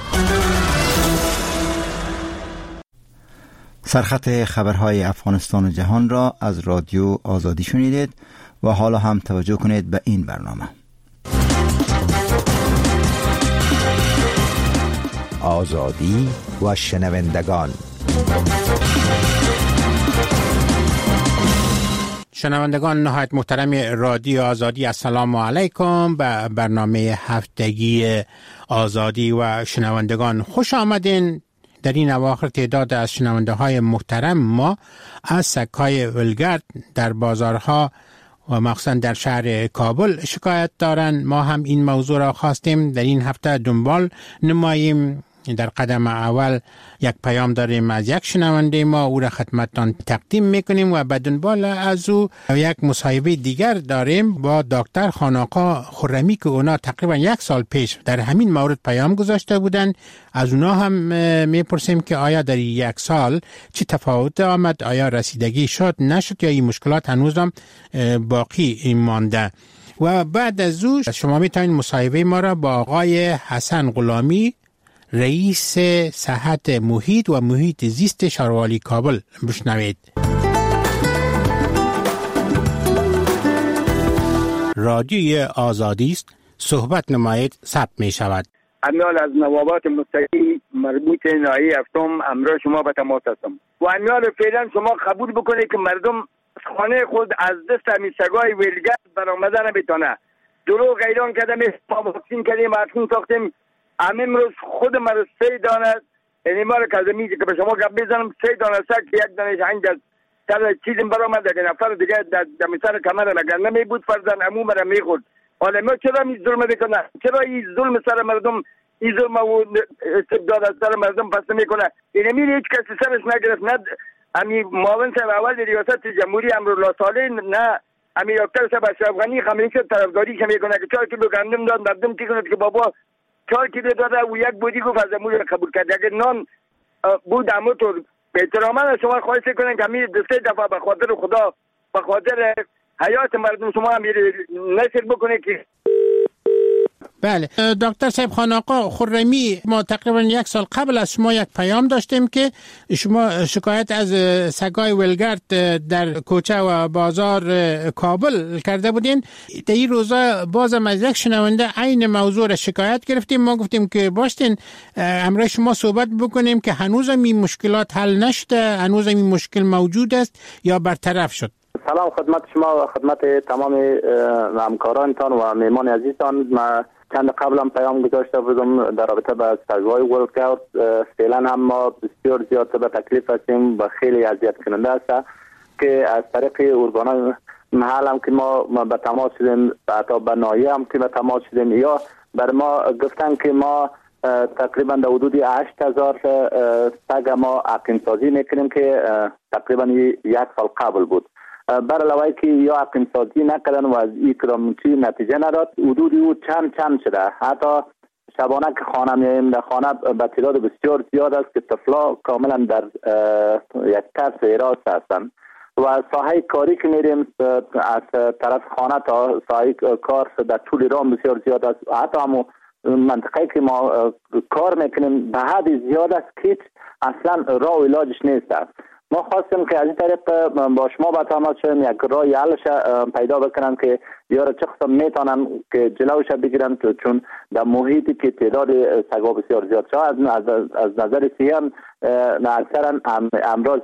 Speaker 1: سرخط خبرهای افغانستان و جهان را از رادیو آزادی شنیدید و حالا هم توجه کنید به این برنامه.
Speaker 23: آزادی و شنوندگان.
Speaker 19: شنوندگان نهایت محترم رادیو آزادی، السلام علیکم. به برنامه هفتگی آزادی و شنوندگان خوش آمدین. در این اواخر تعداد از شنونده های محترم ما از سگ‌های ولگرد در بازارها و مخصوصا در شهر کابل شکایت دارند. ما هم این موضوع را خواستیم در این هفته دنبال نماییم. در قدم اول یک پیام داریم از یک شنونده ما، او را خدمتتان تقدیم میکنیم و به دنبال از او یک مصاحبه دیگر داریم با دکتر خاناقا خرمی که اونا تقریبا یک سال پیش در همین مورد پیام گذاشته بودند. از اونا هم میپرسیم که آیا در یک سال چه تفاوت آمد، آیا رسیدگی شد نشد یا این مشکلات هنوز هم باقی مانده. و بعد از او شما میتونید مصاحبه ما را با آقای حسن غلامی، رئیس صحت محیط و محیط زیست شهروالی کابل بشنوید. رادیوی آزادی است، صحبت نمایید، ثبت می شود.
Speaker 2: امیال از نوابات مستقیم مربوط ناحیه هفتم امرا شما به تماس هستم و امیال فعلا شما قبول بکنید که مردم خانه خود از دست همین سگای ولگرد برآمدن بتانه. دروغ اعلان کردم ما واکسین کردیم، واکسین ساختیم. همین روز خود مرا سه دانه یعنی ما را کردمی که به شما گپ بزنم سه دانه سگ یک دانش هنگ از سر چیزم برآمد که نفر دیگه در سر کمر اگر نمی بود فرزن عمو مرا میخورد. حالا ما چرا این ظلم میکنه؟ چرا این ظلم سر مردم، این ظلم و استبداد از سر مردم پس نمیکنه؟ این میره هیچ کسی سرش نگرفت، نه امی معاون صاحب اول ریاست جمهوری امرالله صالح، نه امی دکتر صاحب اشرف غنی همیشه طرفداریش میکنه که چهار کیلو گندم داد مردم کی کنه که بابا چهار کیلو داده و یک بودی گفت از امور قبول کرد. اگر نان بود امو تو احتراما شما خواهش کنن که همین دسته دفعه به خاطر خدا، به خاطر حیات مردم شما هم نشر بکنه که
Speaker 19: بله دکتر صاحب خان آقا خرمی، ما تقریبا یک سال قبل از شما یک پیام داشتیم که شما شکایت از سگای ولگرد در کوچه و بازار کابل کرده بودین. در این روزا بازم از یک شنونده عین موضوع را شکایت گرفتیم. ما گفتیم که باشتین امروز شما صحبت بکنیم که هنوز این مشکلات حل نشده، هنوز این مشکل موجود است یا برطرف شد.
Speaker 3: سلام خدمت شما و خدمت تمام همکارانتان و مهمان عزیزتان. ما چند قبلا پیام گذاشته بودم در رابطه با سگای ولگرد. فعلا هم ما بسیار زیاد به تکلیف هستیم و خیلی اذیت کننده است که از طریق ارگان‌های محل هم که ما به تماس شدیم، حتی به ناحیه هم که به تماس شدیم، یا بر ما گفتن که ما تقریبا در حدود هشت هزار سگ ما عقیم سازی میکنیم که تقریبا یک سال قبل بود. بر علاوه که یا عقیم سازی نکردن و از این کرامچی نتیجه نداد، حدود او چند چند شده. حتی شبانه که خانه میاییم در خانه به تعداد بسیار زیاد است که طفلا کاملا در یک ترس حراس هستند و ساحه کاری که میریم از طرف خانه تا ساحه کار در طول راه بسیار زیاد است. حتی همون منطقه که ما کار میکنیم به حد زیاد است که اصلا راه و علاجش نیست. ما خواستیم که از این طریق با شما با تماس شدیم، یک راه حلش پیدا بکنن که یارا چه قسم میتونن که جلوش بگیرن، چون در محیطی که تعداد سگا بسیار زیاد شده از, از نظر صحی هم اکثرا امراض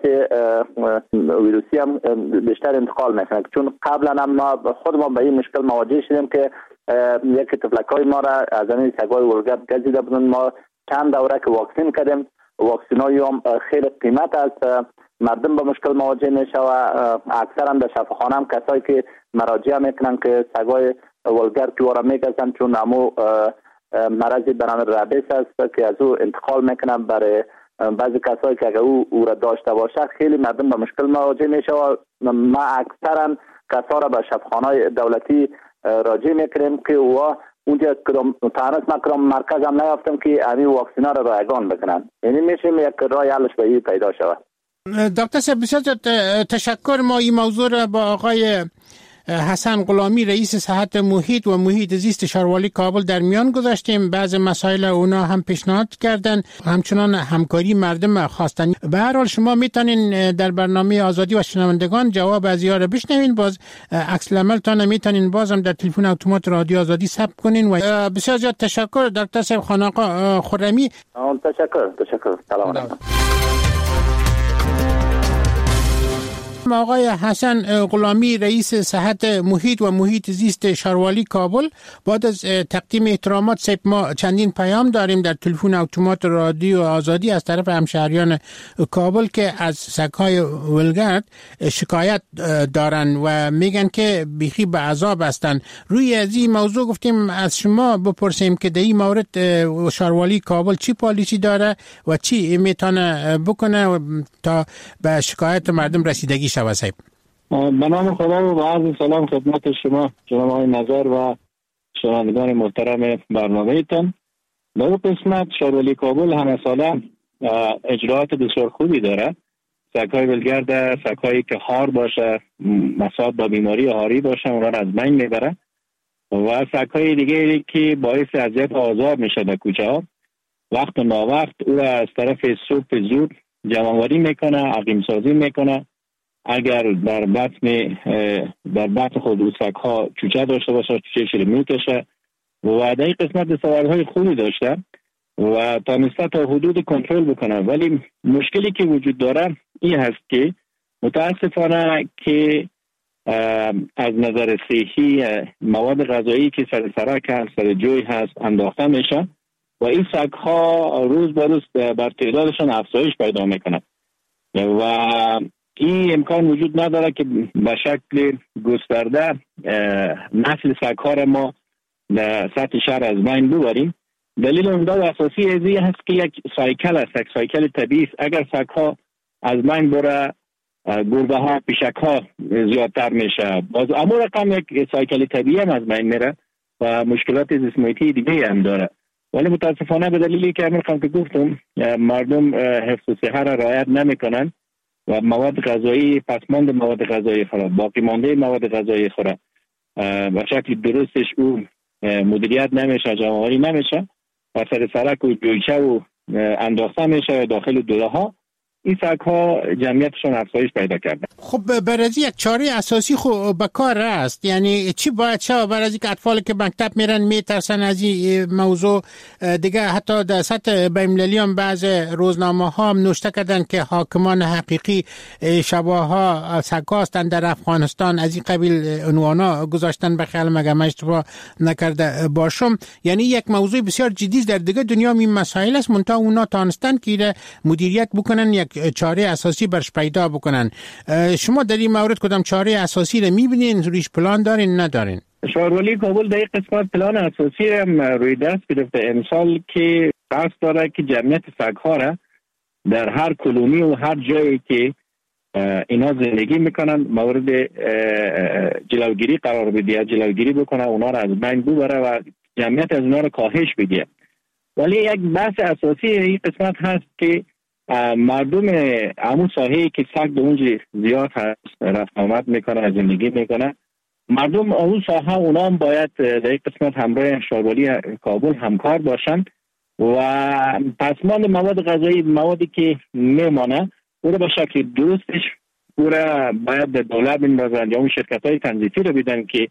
Speaker 3: ویروسی هم بیشتر انتقال میکنن. چون قبلا هم ما خود ما به این مشکل مواجه شدیم که یک تفلکای ما را از این سگای ولگرد گزیده بودن. ما چند دوره که واکسین کردیم، واکسین های هم خیلی قیمت است، مردم با مشکل مواجه میشه و اکثرا در شفاخانه هم کسایی که مراجعه میکنن که سگای ولگرد که وارا میگذن، چون امو مرضی به نام ربیس است که از او انتقال میکنن برای بعضی کسایی که اگر او او را داشته باشه، خیلی مردم با مشکل مواجه میشه و ما اکثرا کسا را به شفاخانه دولتی راجع میکنیم که او اونجا کدام تانس مکرم مرکز هم نیافتم که همین واکسینا را رایگان بکنن. یعنی میشیم یک راه حلش به این پیدا شود.
Speaker 19: دکتر صاحب بسیار تشکر. ما این موضوع را با آقای حسن غلامی رئیس صحت محیط و محیط زیست شاروالی کابل در میان گذاشتیم. بعض مسائل اونا هم پیشنهاد کردن، همچنان همکاری مردم خواستن. به هر حال شما میتونین در برنامه آزادی و شنوندگان جواب از یاره بشنوین. باز عکس العملتان میتونین بازم در تلفن اتومات رادیو آزادی ثبت کنین. و بسیار زیاد تشکر دکتر صاحب خان آقا خرمی.
Speaker 3: تشکر تشکر. سلام علیکم.
Speaker 19: آقای حسن غلامی رئیس صحت محیط و محیط زیست شاروالی کابل، بعد از تقدیم احترامات صاحب ما چندین پیام داریم در تلفن اتومات رادیو آزادی از طرف همشهریان کابل که از سگ‌های ولگرد شکایت دارن و میگن که بیخی به عذاب هستن. روی از این موضوع گفتیم از شما بپرسیم که در این مورد شاروالی کابل چی پالیسی داره و چی میتونه بکنه تا به شکایت مردم رسیدگی شود. صاحب
Speaker 8: به نام خدا و عرض سلام خدمت شما جناب آقای نظر و شنوندگان محترم برنامه تان. در این قسمت شاروالی کابل همه ساله اجراعات بسیار خوبی داره. سگ‌های ولگرد، سگ‌هایی که هار باشه، مصاب با بیماری هاری باشه، اونا را از بین میبره و سگ‌های دیگه که باعث اذیت و آزار میشه در کوچه ها، وقت و ناوقت او را از طرف صبح زود جمع‌آوری میکنه، عقیم سازی میکنه. اگر در بطن در بطن خود او سگ‌ها چوچه داشته باشه، چوچه‌ش رو میکشه و در این قسمت دستاوردهای خوبی داشته و تانسته تا حدود کنترل بکنه. ولی مشکلی که وجود داره این هست که متاسفانه که از نظر صحی مواد غذایی که سر سرک هست، سر جوی هست انداخته میشه و این سگ‌ها روز به روز بر تعدادشان افزایش پیدا میکنه و این امکان وجود نداره که به شکل گسترده نسل سگ‌ها را ما در سطح شهر از بین ببریم. دلیل عمده و اساسی از این هست که یک سایکل است، یک سایکل طبیعی است. اگر سگ‌ها از بین بره، گربه ها، پیشک ها زیادتر میشه، باز اما رقم یک سایکل طبیعی هم از بین میره و مشکلات زیست محیطی دیگه هم داره. ولی متاسفانه به دلیلی که امروز که گفتم مردم حفظ صحت را رعایت نمیکنن و مواد غذایی، پسماند مواد غذایی خوره، باقی مانده مواد غذایی خوره به شکل درستش او مدیریت نمیشه، جمع‌آوری نمیشه و سر سرک و جویچه و انداخته میشه داخل دوره ها، این سگ ها جمعیتشون افزایش پیدا کرده.
Speaker 19: خب برای یک چاره اساسی خب به کار است، یعنی چی باید شد برای که اطفال که مکتب میرن میترسن از این موضوع دیگه؟ حتی در سطح بین‌المللی هم بعض روزنامه ها هم نوشته کردن که حاکمان حقیقی شباه ها سگ هستند در افغانستان، از این قبیل عنوانا گذاشتن به خیال مگه اشتباه نکرده باشم. یعنی یک موضوع بسیار جدی در دیگه دنیا این مسائل است، منتها اونا تانستن که مدیریت بکنن، یک چاره اساسی برش پیدا بکنن. شما در این مورد کدام چاره اساسی رو میبینین؟ رویش پلان دارین ندارین؟
Speaker 8: شهرولی کابل در این قسمت پلان اساسی هم روی دست گرفته امسال که قصد داره که جمعیت سگ‌ها را در هر کلونی و هر جایی که اینا زندگی میکنن مورد جلوگیری قرار بده، جلوگیری بکنه، اونا را از بین ببره و جمعیت از اونا را کاهش بده. ولی یک بحث اساسی این قسمت هست که مردم همون ساحه‌ای که سگ به اونجا زیاد هست رفت آمد میکنه، زندگی میکنه، مردم اون ساحه اونا هم باید در این قسمت همراه شهرولی کابل همکار باشن و پسماند مواد غذایی، موادی که میمانه او رو به شکل درستش او را باید به دولت بندازن یا اون شرکت های تنظیفی رو بدن که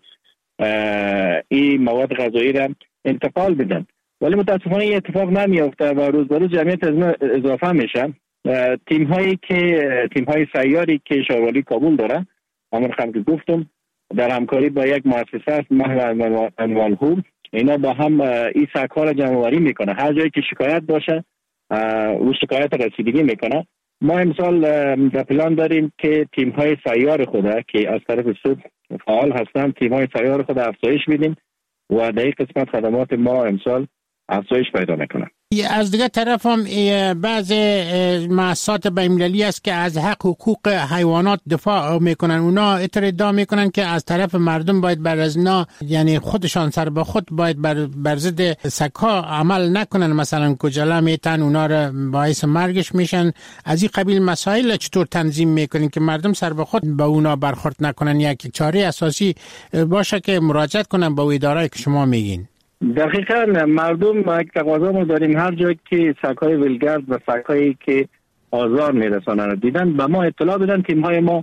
Speaker 8: این مواد غذایی را انتقال بدن. ولی متاسفانه این اتفاق نمیافته و روز به روز جمعیت از اضافه میشه. تیم هایی که تیم های سیاری که شهرولی کابل داره، همون خم که گفتم در همکاری با یک مؤسسه است محو انوالهوب، اینا با هم این سگ ها را جمع آوری میکنه. هر جایی که شکایت باشه او شکایت رسیدگی میکنه. ما امسال در پلان داریم که تیم های سیار خود که از طرف سود فعال هستن، تیم های سیار خود افزایش بدیم و در این قسمت خدمات ما امسال افزایش پیدا میکنه.
Speaker 19: از دیگه طرف هم بعض مؤسسات بین‌المللی است که از حق حقوق حیوانات دفاع میکنن. اونا ادعا میکنن که از طرف مردم باید بر از اینا، یعنی خودشان سر به خود باید بر, بر ضد سگ‌ها عمل نکنن، مثلا کجلا میتن اونا را باعث مرگش میشن. از این قبیل مسائل چطور تنظیم میکنین که مردم سر به خود با اونا برخورد نکنن؟ یک چاره اساسی باشه که مراجعت کنن با اداره‌ای که شما میگین.
Speaker 8: دقیقاً مردم یک تقاضا ما داریم هر جایی که سگ‌های ولگرد و سگ‌هایی که آزار میرسانن دیدن به ما اطلاع بدن. تیم‌های ما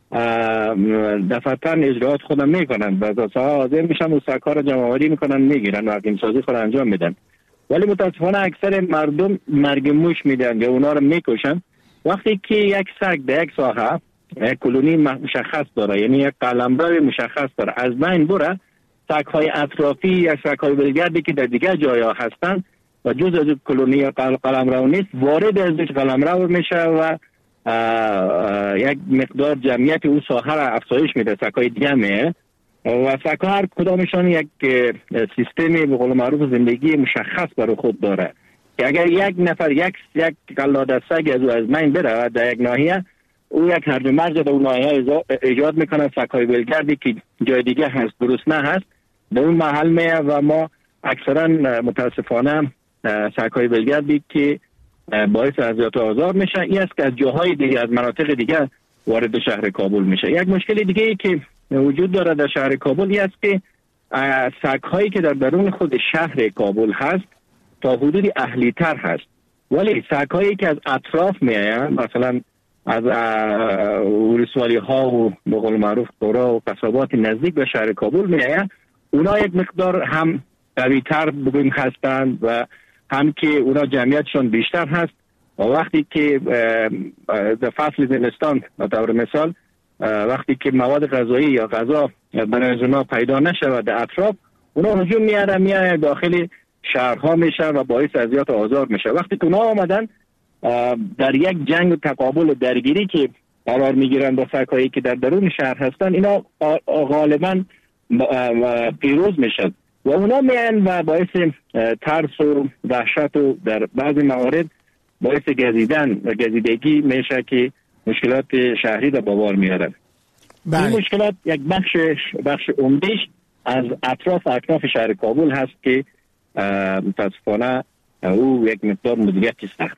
Speaker 8: دفعتاً اجراات خودم میکنن، بعضی ها حاضر میشن و سگ‌ها را جمع‌آوری میکنن، میگیرن و حکیم‌سازی خود انجام میدن. ولی متاسفانه اکثر مردم مرگ موش میدن یا اونا رو میکشن. وقتی که یک سگ در یک ساحه یک کلونی مشخص داره، یعنی یک قلمرو مشخص داره، از بین بره، سگ‌های اطرافی یا سگ‌های ولگردی که در دیگر جایا هستن و جز از کلونی یا قلمرو نیست وارد از قلمرو میشه و یک مقدار جمعیت اون ساحه را افزایش میده. سگ‌های دیگه میه و سگ‌ها هر کدامشان یک سیستمی به قول معروف زندگی مشخص برای خود داره که اگر یک نفر یک یک قلاده سگ از از بین بره در یک ناحیه، او یک هرج و مرج در اون ناحیه ایجاد میکنه. سگ‌های ولگردی که جای دیگه هست درست نه هست در اون محل میه و ما اکثرا متاسفانه سگ‌های ولگردی که باعث اذیت و آزار میشه این است که از جاهای دیگه، از مناطق دیگه وارد شهر کابل میشه. یک مشکل دیگه ای که وجود داره در شهر کابل این است که سگ‌هایی که در درون خود شهر کابل هست تا حدودی اهلی‌تر هست، ولی سگ‌هایی که از اطراف میآیند، مثلا از ولسوالی ها و به قول معروف قرا و قصبات نزدیک به شهر کابل میآیند، اونا یک مقدار هم قوی‌تر بگوییم هستند و هم که اونا جمعیتشون بیشتر هست و وقتی که در فصل زمستان به طور مثال وقتی که مواد غذایی یا غذا برای اونا پیدا نشود در اطراف، اونا هجوم میاره میاره داخل شهرها میشه و باعث اذیت و آزار میشه. وقتی که اونا آمدن در یک جنگ و تقابل و درگیری که قرار میگیرن با سگ‌هایی که در درون شهر هستن، اینا غالبا پیروز میشن و اونا میان و باعث ترس و وحشت و در بعضی موارد باعث گزیدن و گزیدگی میشه که مشکلات شهری را با بار میارن. این مشکلات یک بخش بخش عمده‌اش از اطراف اکناف شهر کابل هست که متاسفانه او یک مقدار مدیریت سخت‌تر هست.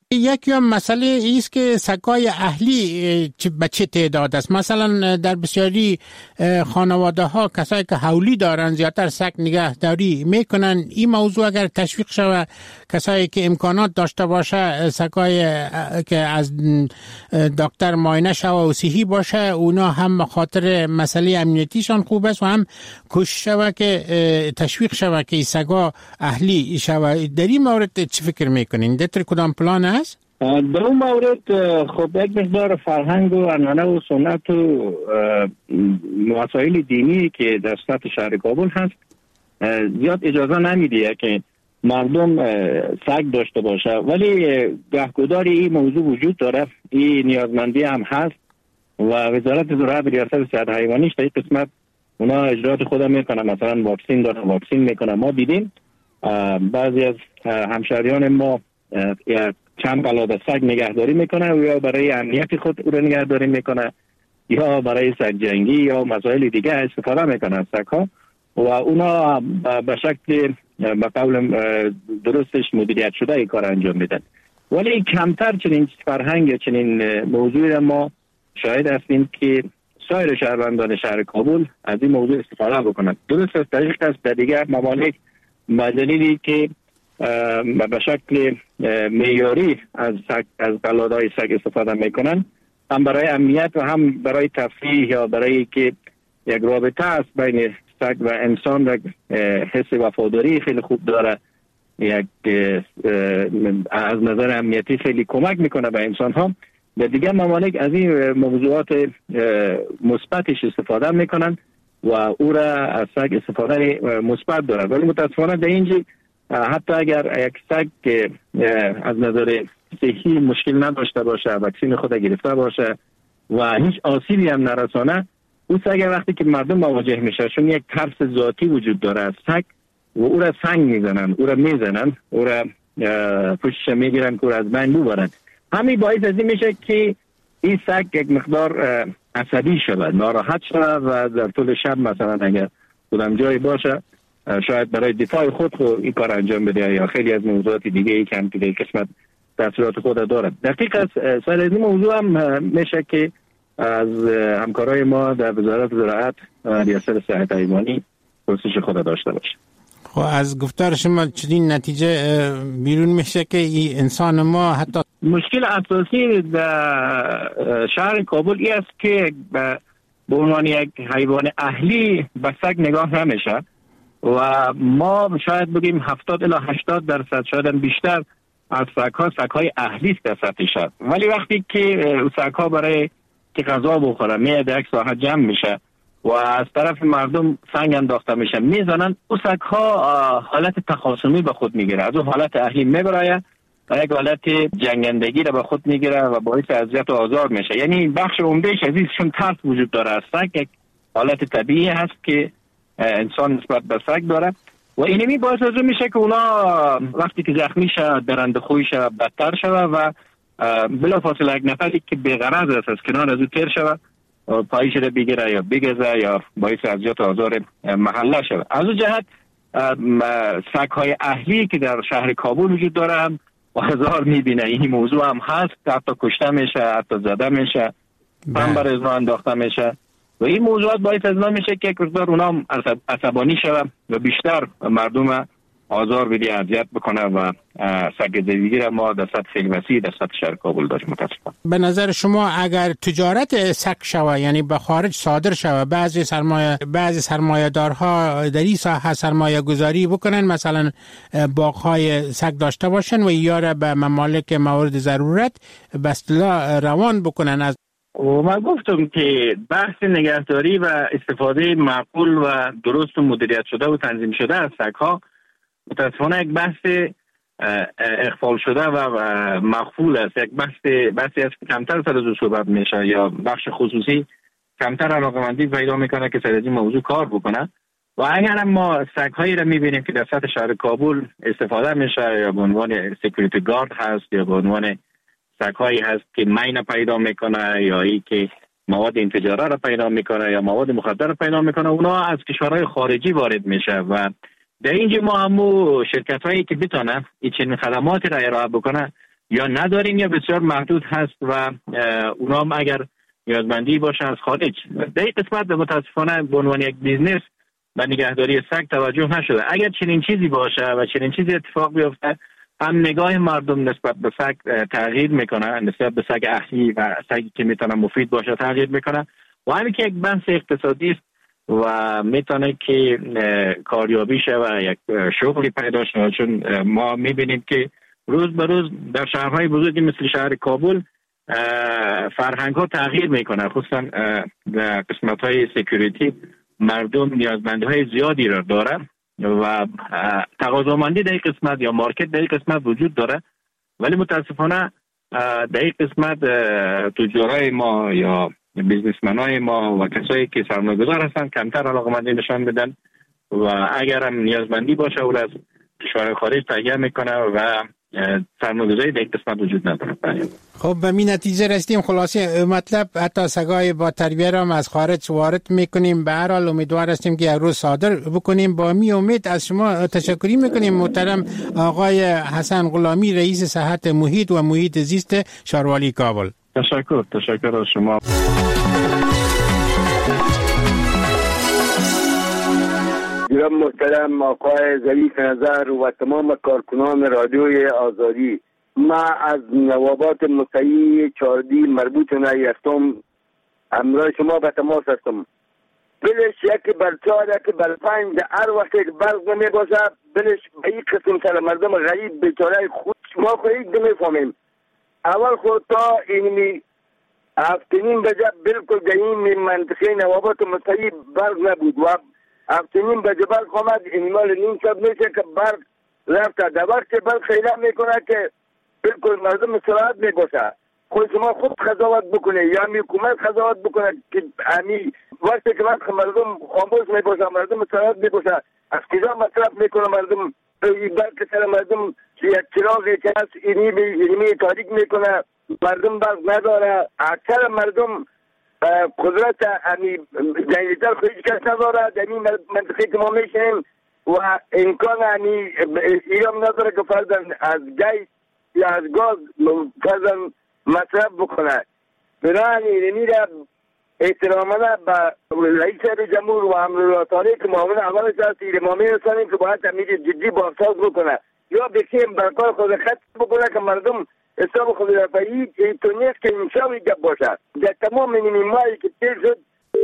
Speaker 19: یکی هم مسئله ایست که سگای اهلی به چه تعداد است. مثلا در بسیاری خانواده ها کسایی که حولی دارن زیادتر سگ نگهداری میکنن. این موضوع اگر تشویق شود، کسایی که امکانات داشته باشه سگای که از دکتر معاینه شود و صحیح باشه، اونا هم به خاطر مسئله امنیتیشان خوب است و هم کوشش شود که تشویق شود که سگا اهلی شود. در این مورد چه فکر میکنین؟ در کدام پلان است؟
Speaker 8: در اون مورد خب یک مقدار فرهنگ و عنعنه و سنت و مسائل دینی که در سطح شهر کابل هست زیاد اجازه نمیده که مردم سگ داشته باشه، ولی گهگداری این موضوع وجود داره، این نیازمندی هم هست و وزارت زراعت و ریاست صحت حیوانیش در این قسمت اونا اجرات خود میکنه. مثلا واکسین داره، واکسین میکنه. ما دیدیم بعضی از همشهریان ما چند قلاده سگ نگهداری میکنه و یا برای امنیت خود او را نگهداری میکنه یا برای سگ جنگی یا مسائل دیگه استفاده میکنه از سگ ها و اونا به شکل به قول درستش مدیریت شده ای کار انجام میدن. ولی کمتر چنین فرهنگ چنین موضوعی را ما شاهد هستیم که سایر شهروندان شهر کابل از این موضوع استفاده بکنند. درست است، دقیق است، در دیگر ممالک مدنی که به شکل معیاری از سگ از قلادهای سگ استفاده میکنن، هم برای امنیت و هم برای تفریح یا برای که یک رابطه است بین سگ و انسان و حس وفاداری خیلی خوب داره، یک از نظر امنیتی خیلی کمک میکنه به انسان ها. در دیگر ممالک از این موضوعات مثبتش استفاده میکنن و او را از سگ استفاده مثبت داره. ولی متاسفانه در اینجا حتی اگر یک سگ که از نظر صحی مشکل نداشته باشه، واکسین خود گرفته باشه و هیچ آسیبی هم نرسانه، او سگ وقتی که مردم مواجه میشه چون یک ترس ذاتی وجود داره از سگ و او را سنگ میزنن، او را میزنن، او را پشتش میگیرن که او را از بین ببرن. همین باعث از این میشه که این سگ یک مقدار عصبی شود، ناراحت شود و در طول شب مثلا اگر کدام جایی باشه شاید برای دفاع خود خود این کار انجام بده یا خیلی از موضوعات دیگه ای که هم که در قسمت تاثیرات خود دارد. دقیق است. سر از این موضوع هم میشه که از همکارای ما در وزارت زراعت و ریاست صحت حیوانی کوشش خود داشته باشه.
Speaker 19: خب از گفتار شما چنین نتیجه بیرون میشه که این انسان ما حتی
Speaker 8: مشکل اساسی در شهر کابل ای است که به عنوان یک حیوان اهلی به سگ نگاه نمیشه و ما شاید بگیم هفتاد الی هشتاد درصد شاید بیشتر از سگ‌ها سگ‌های اهلی است در سطح شهر. ولی وقتی که سگ‌ها برای که غذا بخوره میاد یک ساحه جمع میشه و از طرف مردم سنگ انداخته میشه میزنن، او سگ‌ها حالت تخاصمی به خود میگیره، از اون حالت اهلی میبره و یک حالت جنگندگی را به خود میگیره و باعث اذیت و آزار میشه. یعنی بخش عمدهش از اینشون ترس وجود داره از سگ، یک حالت طبیعی هست که انسان نسبت به سگ داره و اینمی باعث از اون میشه که اونا وقتی که زخمی شه درنده خویش بدتر شوه و بلا فاصله یک نفری که بی‌غرض است از کنار از او تیر شوه پایش را بگیره یا بگزه یا باعث اذیت و آزار محله شوه. از اون جهت سگ‌های اهلی که در شهر کابل وجود داره هم آزار میبینه. این موضوع هم هست، حتی کشته میشه، حتی زده میشه، هم بر ازنا انداخته میشه و این موضوعات باعث از ما میشه که یک مقدار اونا عصبانی شوه و بیشتر مردم آزار بدی، اذیت بکنه و سگ زندگی را ما در سطح خیلی وسیع در سطح شهر کابل داریم. متاسفانه
Speaker 19: به نظر شما اگر تجارت سگ شوه، یعنی به خارج صادر شوه، بعضی سرمایه بعضی سرمایه‌دارها در این ساحه سرمایه گذاری بکنن، مثلا باغ‌های سگ داشته باشن و یا را به ممالک مورد ضرورت به اصطلاح روان بکنن. از
Speaker 8: و من گفتم که بحث نگهداری و استفاده معقول و درست و مدیریت شده و تنظیم شده از سگ‌ها متاسفانه یک بحث اغفال شده و مغفول است. یک بحث بحثی است که کمتر سر از او صحبت میشه یا بخش خصوصی کمتر علاقه‌مندی پیدا میکنه که سر از این موضوع کار بکنه و اگر ما سگ‌هایی را میبینیم که در سطح شهر کابل استفاده میشه یا به عنوان سکیوریتی گارد هست یا به عنوان سگ‌هایی هست که مین پیدا میکنه یا ای که مواد انفجاره را پیدا میکنه یا مواد مخدر را پیدا میکنه، اونا از کشورهای خارجی وارد میشه و در اینجا ما همو شرکت هایی که بتانه این چنین خدماتی را ارائه بکنه یا نداریم یا بسیار محدود هست و اونا هم اگر نیازمندی باشه از خارج. در این قسمت متاسفانه به عنوان یک بیزنس و نگهداری سگ توجه نشده. اگر چنین چیزی باشه و چنین چیزی اتفاق بیفته، هم نگاه مردم نسبت به سگ تغییر میکنه، نسبت به سگ اهلی و سگی که میتونه مفید باشه تغییر میکنه و همین که یک بحث اقتصادی است و میتونه که کاریابی شه و یک شغلی پیدا شه. چون ما میبینیم که روز به روز در شهرهای بزرگی مثل شهر کابل فرهنگ ها تغییر میکنه، خصوصا در قسمت های سکیوریتی مردم نیازمندی های زیادی را داره و تقاضامندی در این قسمت یا مارکت در این قسمت وجود داره، ولی متاسفانه در این قسمت تجارای ما یا بیزنسمن های ما و کسایی که سرمایه‌گذار هستن کمتر علاقمندی نشان بدن و اگر هم نیازمندی باشه اول از کشور خارج تهیه میکنه و سرمایه‌گذاری در این قسمت وجود نداره.
Speaker 19: خب به می نتیجه رسیدیم خلاصه مطلب حتی سگای با تربیه را از خارج وارد میکنیم. به هر حال امیدوار هستیم که یک روز صادر بکنیم. با می امید از شما تشکری میکنیم محترم آقای حسن غلامی، رئیس صحت محیط و محیط زیست شاروالی کابل.
Speaker 8: تشکر تشکر از شما.
Speaker 2: جناب محترم آقای ظریف نظر و تمام کارکنان رادیوی آزادی، ما از نوابات مطیع چاردی مربوط نیستم، همراه شما به تماس هستم. بلش یکی بر چهار یکی بر پنج هر وقت یک برق نمی باشه بلش به این قسم سر مردم غریب بیچاره خود ما خواهید نمیفهمیم. اول خود تا اینمی هفتنین بجه بلکل در این منطقه نوابات مطیع برق نبود و هفتنین بجه برق آمد اینمال نیم شب میشه که برق رفته. در وقت برق خیلی میکنه که بلکل مردم سراحت میگوشه. خود شما خود قضاوت بکنه یا می حکومت قضاوت بکنه که امی وقتی که وقت مردم خاموش میباشه مردم سراحت میگوشه از کجا مصرف میکنه مردم برق سر مردم یک چراغی که هست اینی اینی تاریک میکنه مردم برق نداره. اکثر مردم قدرت امی جنگیتر خودش کس نداره در این منطقه که ما میشنیم و امکان امی ایرام نداره که فرضاً از گیس یا از گاز فرضاً مصرف بکنه. برای اینی را احترامانه به رئیس جمهور و امرالله که معاون اولش هست ما میرسانیم که باید امیر جدی بازساز بکنه یا بکیم برکار خود خط بکنه که مردم حساب خود رفعی تو نیست که انشاوی گب باشد. در تمام این مایی که تیر شد.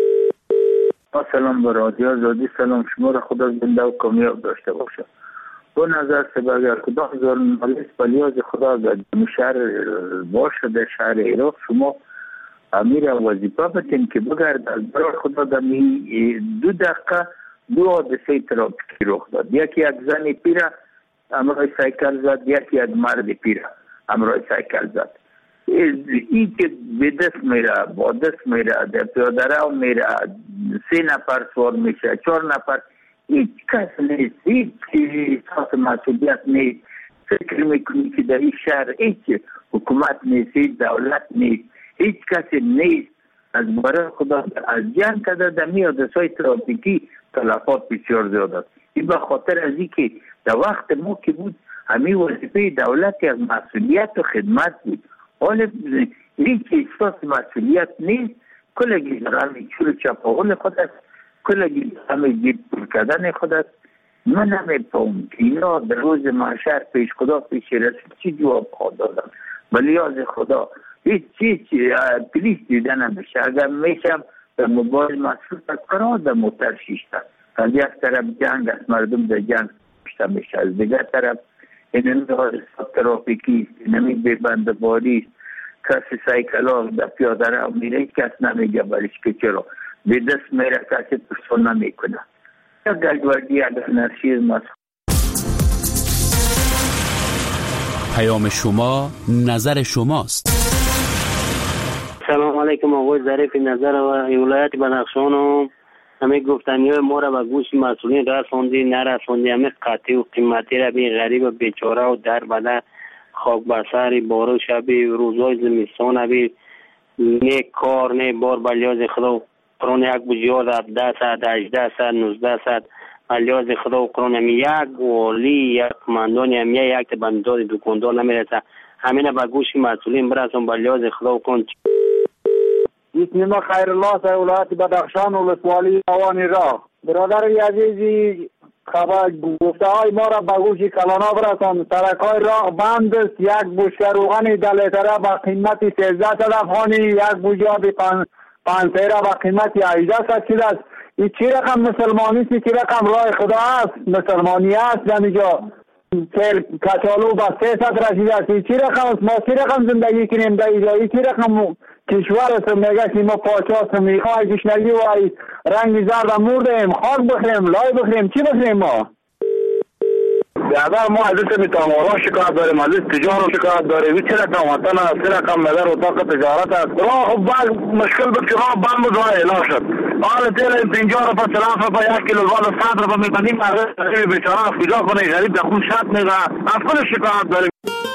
Speaker 9: سلام به رادیو آزادی، سلام شما را خدا زنده و کامیاب داشته باشه. دو نظر سبب اگر کدام ژورنالیست به لیاز خدا در شهر باشه در شهر عراق شما امیر وظیفه بتین که بگرد از برای خدا در دو دقیقه دو حادثه ترافیکی رخ داد. یکی یک زن پیره امرای سایکل زد، یکی یک مرد پیره امرای سایکل زد. این که به دست میره با دست میره در پیاده رو میره سه نفر سوار میشه چهار نفر هیچ کس نیست، هیچ احساس مسئولیت نیست. فکر میکنی که در این شهر هیچ حکومت نیست، هیچ دولت نیست، هیچ کسی نیست. از برای خدا از جنگ کده در میاد سای ترافیکی تلفات بسیار زیاد است. این به خاطر از این که در وقت ما که بود همین وظیفه دولت از مسئولیت و خدمت بود. حالا هیچ احساس مسئولیت نیست. کلگی در همین چور چپاول خود است، کلگی در همین جیب پر کردن خود است. من نمی‌فهمم که اینا در روز محشر پیش خدا پیش رسید چی جواب خواهد دادن. ولی از خدا هیچ چیز پلیس دیده نمیشه. اگر میشم در موبایل مصروف از قرار در موتر شیشتن. از یک طرف جنگ است، مردم در جنگ شیشتن میشه. از دیگر طرف این اندار ترافیکی است، نمی ببند باری است. کسی سایکل ها در پیاده رو میره کس نمیگه بلیش که چرا به دست میره کسی پرسون نمیکنه. یک گلگوردی اگر نرشیزم است.
Speaker 11: پیام شما نظر شماست.
Speaker 12: سلام علیکم آقای ظریف نظر و ولایت بدخشان و همه گفتنی های ما را به گوش مسئولین رساندی نرساندی همه قطعی و قیمتی را به غریب و بیچاره و در بده خاک بر سر بارو شبی روزای زمستان بی نه کار نه بار بلیاز خدا قرآن یک بجیار هفده ساعت هجده ساعت نوزده ساعت بلیاز خدا و قرآن همی یک والی یک مندانی همی یک بندار دکاندار نمیرسه همینه به گوش مسئولین برسون به لحاظ خدا کن.
Speaker 13: اسم خیر الله از ولایت بدخشان ولسوالی اوانی راه. برادر عزیزی خبر گفته های ما را به گوش کلانا برسان. سرکای راه بند است. یک بشکه روغن دلیتره به قیمت سیزده صد افغانی، یک بوجه آب پنسیره به قیمت هجده صد شده است. این چی رقم مسلمانی است؟ چی رقم راه خدا است؟ مسلمانی است در اینجا. سیل کچالو به سه صد رسیده است. این چی رقم است؟ ما چی رقم زندگی کنیم در اینجا؟ این چی رقم کشور است؟ میگه که ما پاچه است، میخواه گشنگی و رنگ زرد مردیم، خاک بخریم، لای بخریم، چی بخریم ما؟ بیادر ما از این تامارا شکایت داریم، از این تجارت شکایت داریم. این چی رقم وطن است؟ چی رقم مدر اتاق تجارت است؟ راه خب بعد مشکل بود که راه بند بود، راه اعلا شد. حال تیل این پنجاه روپا چلاف روپا یک کیلو بعد صد روپا میکنیم، مردم بیچاره از کجا کنه؟ غریب در خون شد میگه. از خود شکایت داریم.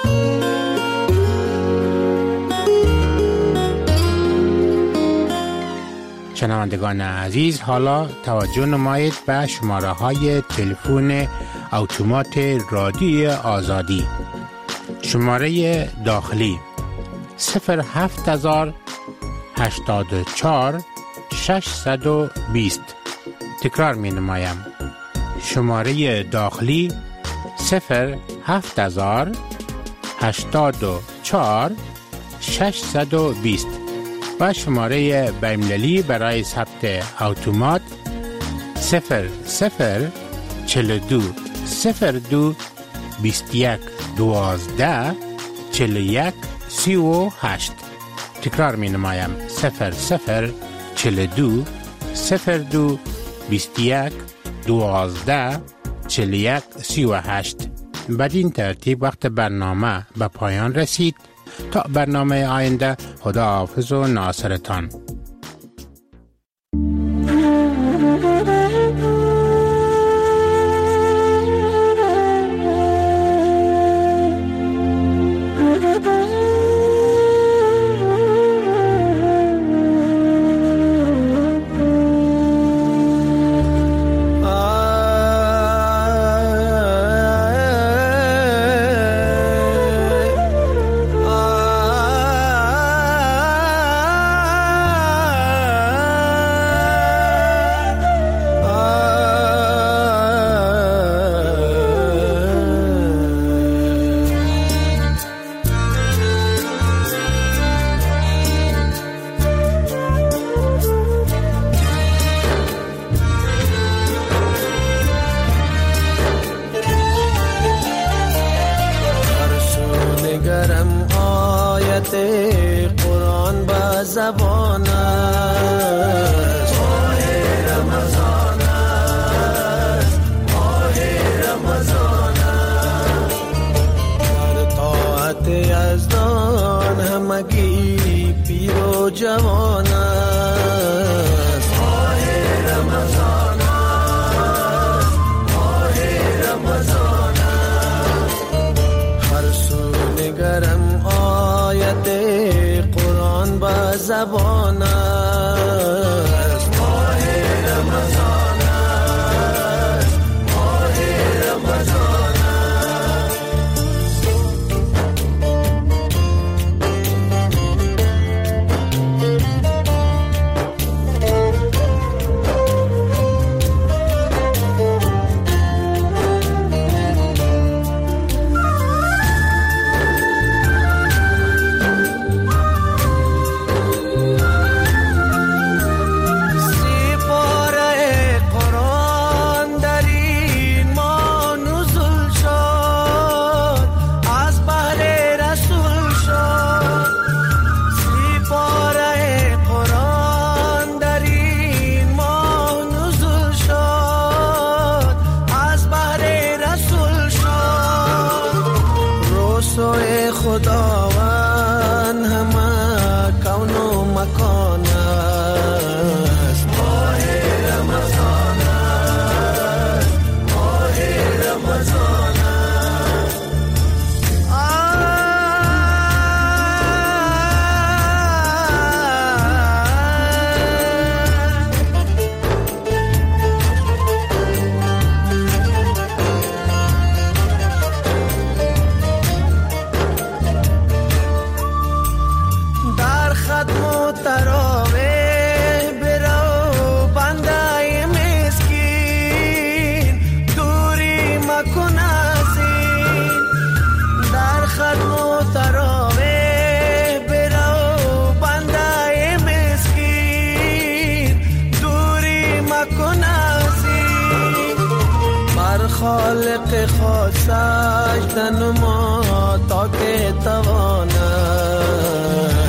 Speaker 19: شنوندگان عزیز، حالا توجه نمایید به شماره های تلفن اتومات رادیو آزادی. شماره داخلی صفر هفت هزار هشتاد و چهار ششصد و بیست. تکرار می نمایم. شماره داخلی صفر هفت هزار هشتاد و چهار ششصد و بیست و شماره بین‌المللی برای ثبت اتومات صفر صفر چهل و دو صفر دو بیست و یک دوازده چهل و یک سی و هشت. تکرار می نمایم. صفر صفر چهل و دو صفر دو بیست و یک دوازده چهل و یک سی و هشت. بدین ترتیب وقت برنامه به پایان رسید. تا برنامه آینده، خدا حافظ و ناصرتان.
Speaker 14: خالق خاص نما تا که تواند